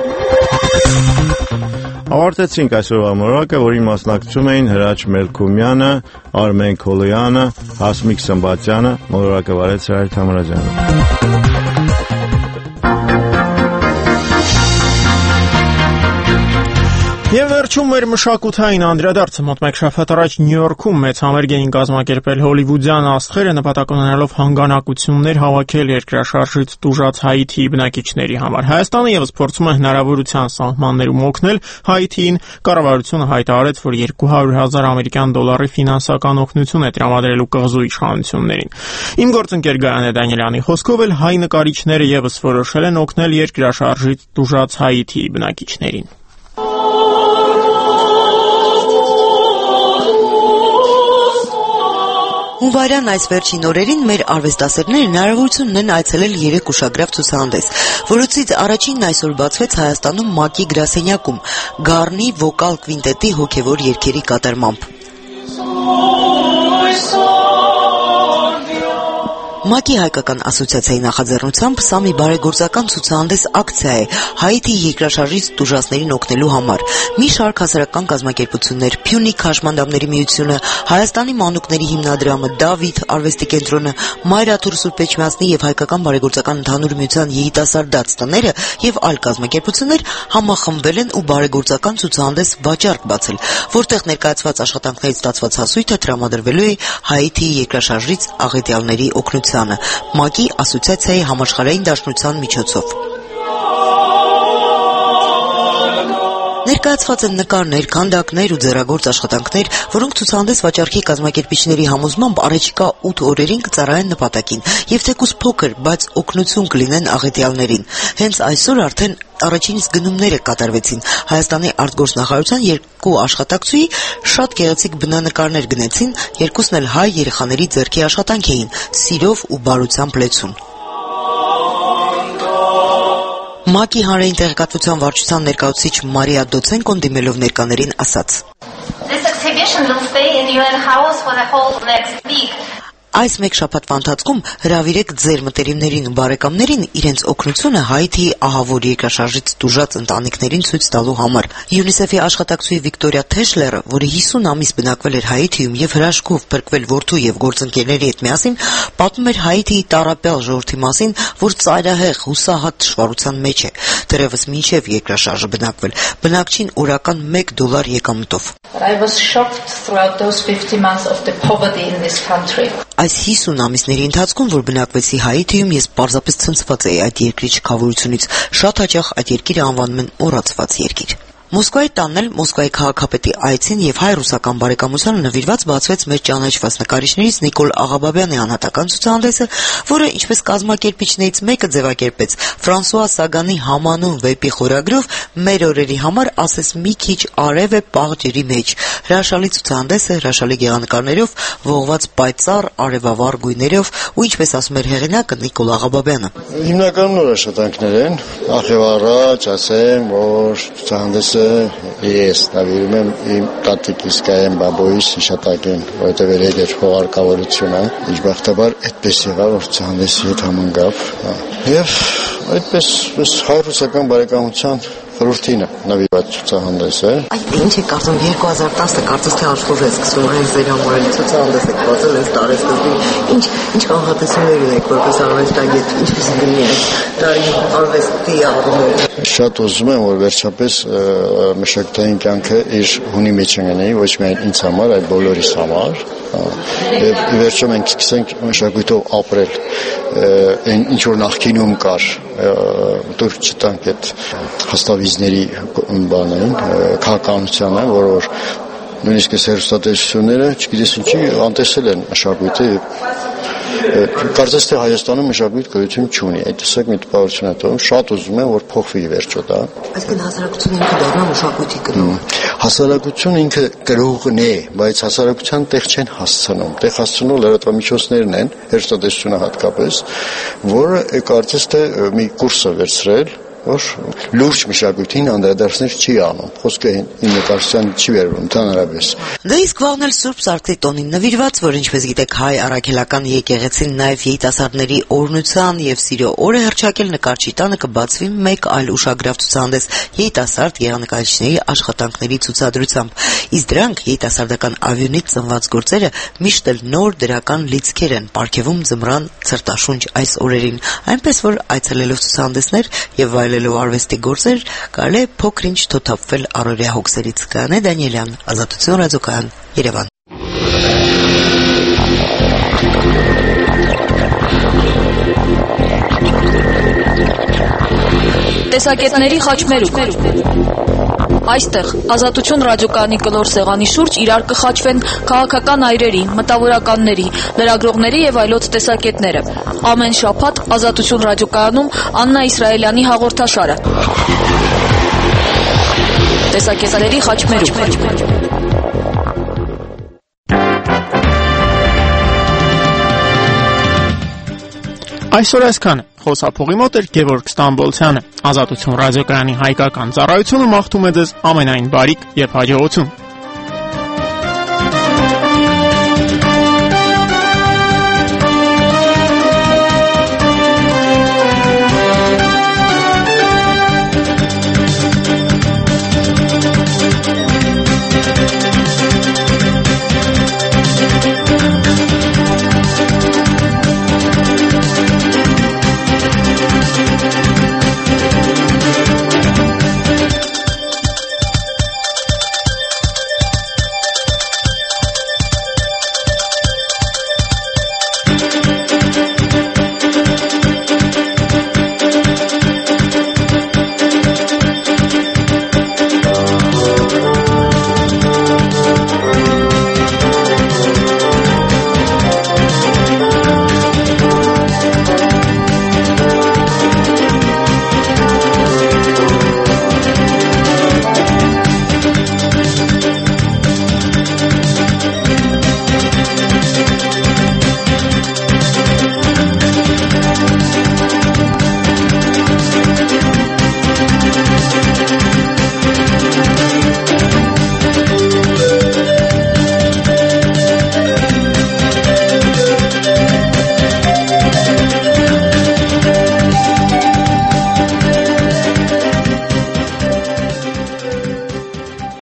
Ավարտեցինք այսօրվա մոռակը, որին մասնակցում էին Հրաչ Մելքումյանը, Արմեն Քոլոյանը, Հասմիկ Սմբատյանը, մոռակը վարեց Սարհատ Թամրազյանը։ Եվ վերջում մեր մշակութային անդրադարձը մոտ մեկ շաբաթ առաջ Նյու Յորքում մեծ համերգ էին կազմակերպել հոլիվուդյան աստղերը նպատակ ունենալով հանգանակություններ հավաքել երկրաշարժից տուժած Հայիթիի բնակիչների համար։ Հայաստանը եւս փորձում է հնարավորության սահմաններում օգնել Հայիթիին։ Կառավարությունը հայտարարեց, որ 200,000 ամերիկյան դոլարի ֆինանսական օգնություն է տրամադրելու կղզու իշխանություններին։ Իմ գործընկեր Գայանե Դանիելյանի խոսքով էլ հայ նկարիչները եւս որոշել են օգնել երկրաշարժից տուժած Հայիթիի բնակիչներին։ Հունվարյան այս վերջին օրերին մեր արվեստասերները հնարավորություն ունեն այցելել 3 ուշագրավ ցուցահանդես, որոնցից առաջինն այսօր բացվեց Հայաստանում ՄԱԿ-ի գրասենյակում Գառնի վոկալ կվինտետի հոգևոր երգերի կատարմամբ։ ՄԱԿ-ի հայկական ասոցիացիայի նախաձեռնությամբ սա մի բարեգործական ցուցահանդես ակցիա է Հայիթիի երկրաշարժից տուժածներին օգնելու համար։ Մի շարք հասարակական կազմակերպություններ, Փյունիկ հաշմանդամների միությունը, Հայաստանի մանուկների հիմնադրամը, Դավիթ արվեստի կենտրոնը, Մայրաթուր Սուրբ Էջմիածնի եւ Հայկական բարեգործական ընդհանուր միության երիտասարդաց տները եւ այլ կազմակերպություններ համախմբվել են ու բարեգործական ցուցահանդես վաճառք բացել, որտեղ ներկայացված աշխատանքներից ստացված հասույթը տրամադրվելու է Հայիթիի երկրաշարժից աղետյալների օգնության ՄԱԿ-ի ասոցիացիայի համաշխարհային դաշնության միջոցով։ Ներկայացված են նկարներ, քանդակներ ու ձեռագործ աշխատանքներ, որոնք ցուցահանդես վաճառքի կազմակերպիչների համոզմամբ առաջիկա 8 օրերին կծառայեն նպատակին եւ թեկուզ փոքր, բայց օգնություն կլինեն աղետյալներին։ Հենց այսօր արդեն առաջին իսկ գնումները կատարվեցին։ Հայաստանի արտգործնախարարության 2 աշխատակցուի շատ գեղեցիկ բնանկարներ գնեցին, երկուսն էլ հայ երեխաների ձեռքի աշխատանք էին, սիրով ու բարությամբ լեցուն։ ՄԱԿ-ի հանրային տեղեկատվության վարչության ներկայացուցիչ Մարիա Դոցենկոն դիմելով ներկաներին ասաց. This exhibition will stay in UN House for the whole next week. Այս մեկ շաբաթվա ընթացքում հրավիրեք ձեր մտերիմներին ու բարեկամներին իրենց օգնությունը Հայիթիի ահավոր երկրաշարժից տուժած ընտանիքներին ցույց տալու համար։ ՅՈՒՆԻՍԵՖ-ի աշխատակցուհի Վիկտորիա Թեշլերը, որը 50 ամիս բնակվել էր Հայիթիում եւ հրաշքով փրկվել որդու եւ գործընկերների հետ միասին, պատմում էր Հայիթիի տառապյալ ժողովրդի մասին, որ ծայրահեղ, հուսահատ թշվառության մեջ է։ Դեռևս մինչև երկրաշարժը բնակվել, բնակչին օրական $1 եկամտով։ I was shocked throughout those 50 months of the poverty in this country. Այս 50 ամիսների ընթացքում, որ բնակվեցի Հայիթիում, ես պարզապես ցնցված էի այդ երկրի չքավորությունից։ Շատ հաճախ այդ երկիրը անվանում են օռացված երկիր։ Մոսկվայի տանն էլ Մոսկվայի քաղաքապետի այցին եւ հայ-ռուսական բարեկամությանը նվիրված բացվեց մեր ճանաչված նկարիչներից Նիկոլ Աղաբաբյանի անհատական ցուցահանդեսը, որը ինչպես կազմակերպիչներից մեկը ձևակերպեց Ֆրանսուଆ Սագանի համանուն վեպի խորագրով մեր օրերի համար ասես մի քիչ արև է պաղ ջրի մեջ։ Հրաշալի ցուցահանդեսը հրաշալի գեղանկարներով, ողված պայծառ արևավառ գույներով ու ինչպես ասում էր հեղինակը Նիկոլ Աղաբաբյանը։ Հիմնականում նոր աշխատանքներ են, ախև առաջ ասեմ, որ ցուցահանդեսը ես նվիրում եմ իմ տատիկիս Կայեն բաբոյիս հիշատակին, որովհետև էր իր հողարկավորությունը, իջբախտաբար այդպես եղավ, որ ցուցահանդեսի հետ համընկավ, եւ այդպես հայ-ռուսական բարեկամության խորհրդին նվիրված ցուցահանդեսը։ Այդ ինչ է կարծում 2010-ը կարծես թե աշխուժ է սկսում այն ձեր ամորելի ցուցահանդեսը բացել այս տարեստուդի։ Ինչ կանխատեսումներ ունեք որպես արվեստագետ, ինչպես լինի այս տարի արվեստի առումով։ Շատ ուզում եմ, որ վերջապես մշակութային կյանքը իր հունի մեջ ընկնի, ոչ միայն ինձ համար, այլ բոլորիս համար։ Եվ ի վերջո մենք սկսենք մշակույթով ապրել, այն ինչ որ նախկինում կար, դուր չտանք այդ հաստավիզների բանային, քաղաքականությանը, որ նույնիսկ այս հեռուստատեսությունները, չգիտես ինչի, անտեսել են մշակույթը, կարծես թե Հայաստանում մշակույթ գոյություն չունի, այդ տեսակ մի տպավորություն է տվում, շատ ուզում եմ, որ փոխվի վերջո դա։ Այսինքն հասարակությունը ինքը դառնա մշակույթի կրող։ Հասարակությունը ինքը կրողն է, բայց հասարակության տեղ չեն հասցնում, տեղ հասցնող լրատվամիջոցներն են, հեռուստատեսությունը հատկապես, որը կարծես թե մի կուրս է վերցրել, որ լուրջ մշակույթին անդրադարձներ չի անում։ Խոսքը իմ նկարչության չի վերաբերում, ընդհանրապես։ Դա իսկ վաղն էլ Սուրբ Սարգսի տոնին նվիրված, որ ինչպես գիտեք հայ առաքելական եկեղեցին նաև երիտասարդների օրհնության եւ սիրո օրը հռչակել նկարչի տանը կբացվի մեկ այլ ուշագրավ ցուցահանդես երիտասարդ գեղանկարիչների աշխատանքների ցուցադրությամբ։ Իսկ դրանք երիտասարդական ավյունից ծնված գործերը միշտ էլ նոր դրական լիցքեր են պարգևում ձմռան ցրտաշունչ այս օրերին, այնպես որ այցելելով ցուցահանդեսներ եւ այցելելով արվեստի գործեր կարելի է փոքր-ինչ թոթափվել առօրյա հոգսերից։ Կանե Դանիելյան, Ազատություն ռադիոկայան, Երևան։ Տեսակետների խաչմերուկ։ Այստեղ Ազատություն ռադիոկայանի կլոր սեղանի շուրջ իրար կխաչվեն քաղաքական այրերի, մտավորականների, լրագրողների եւ այլոց տեսակետները։ Ամեն շաբաթ Ազատություն ռադիոկայանում Աննա Իսրայելյանի հաղորդաշարը։ Տեսակետների խաչմերուկ։ Այսօր այսքանը։ Խոսափողի մոտ էր Գևորգ Ստամբոլցյանը։ Ազատություն ռադիոկայանի հայկական ծառայությունը մաղթում է ձեզ ամենայն բարիք եւ հաջողություն։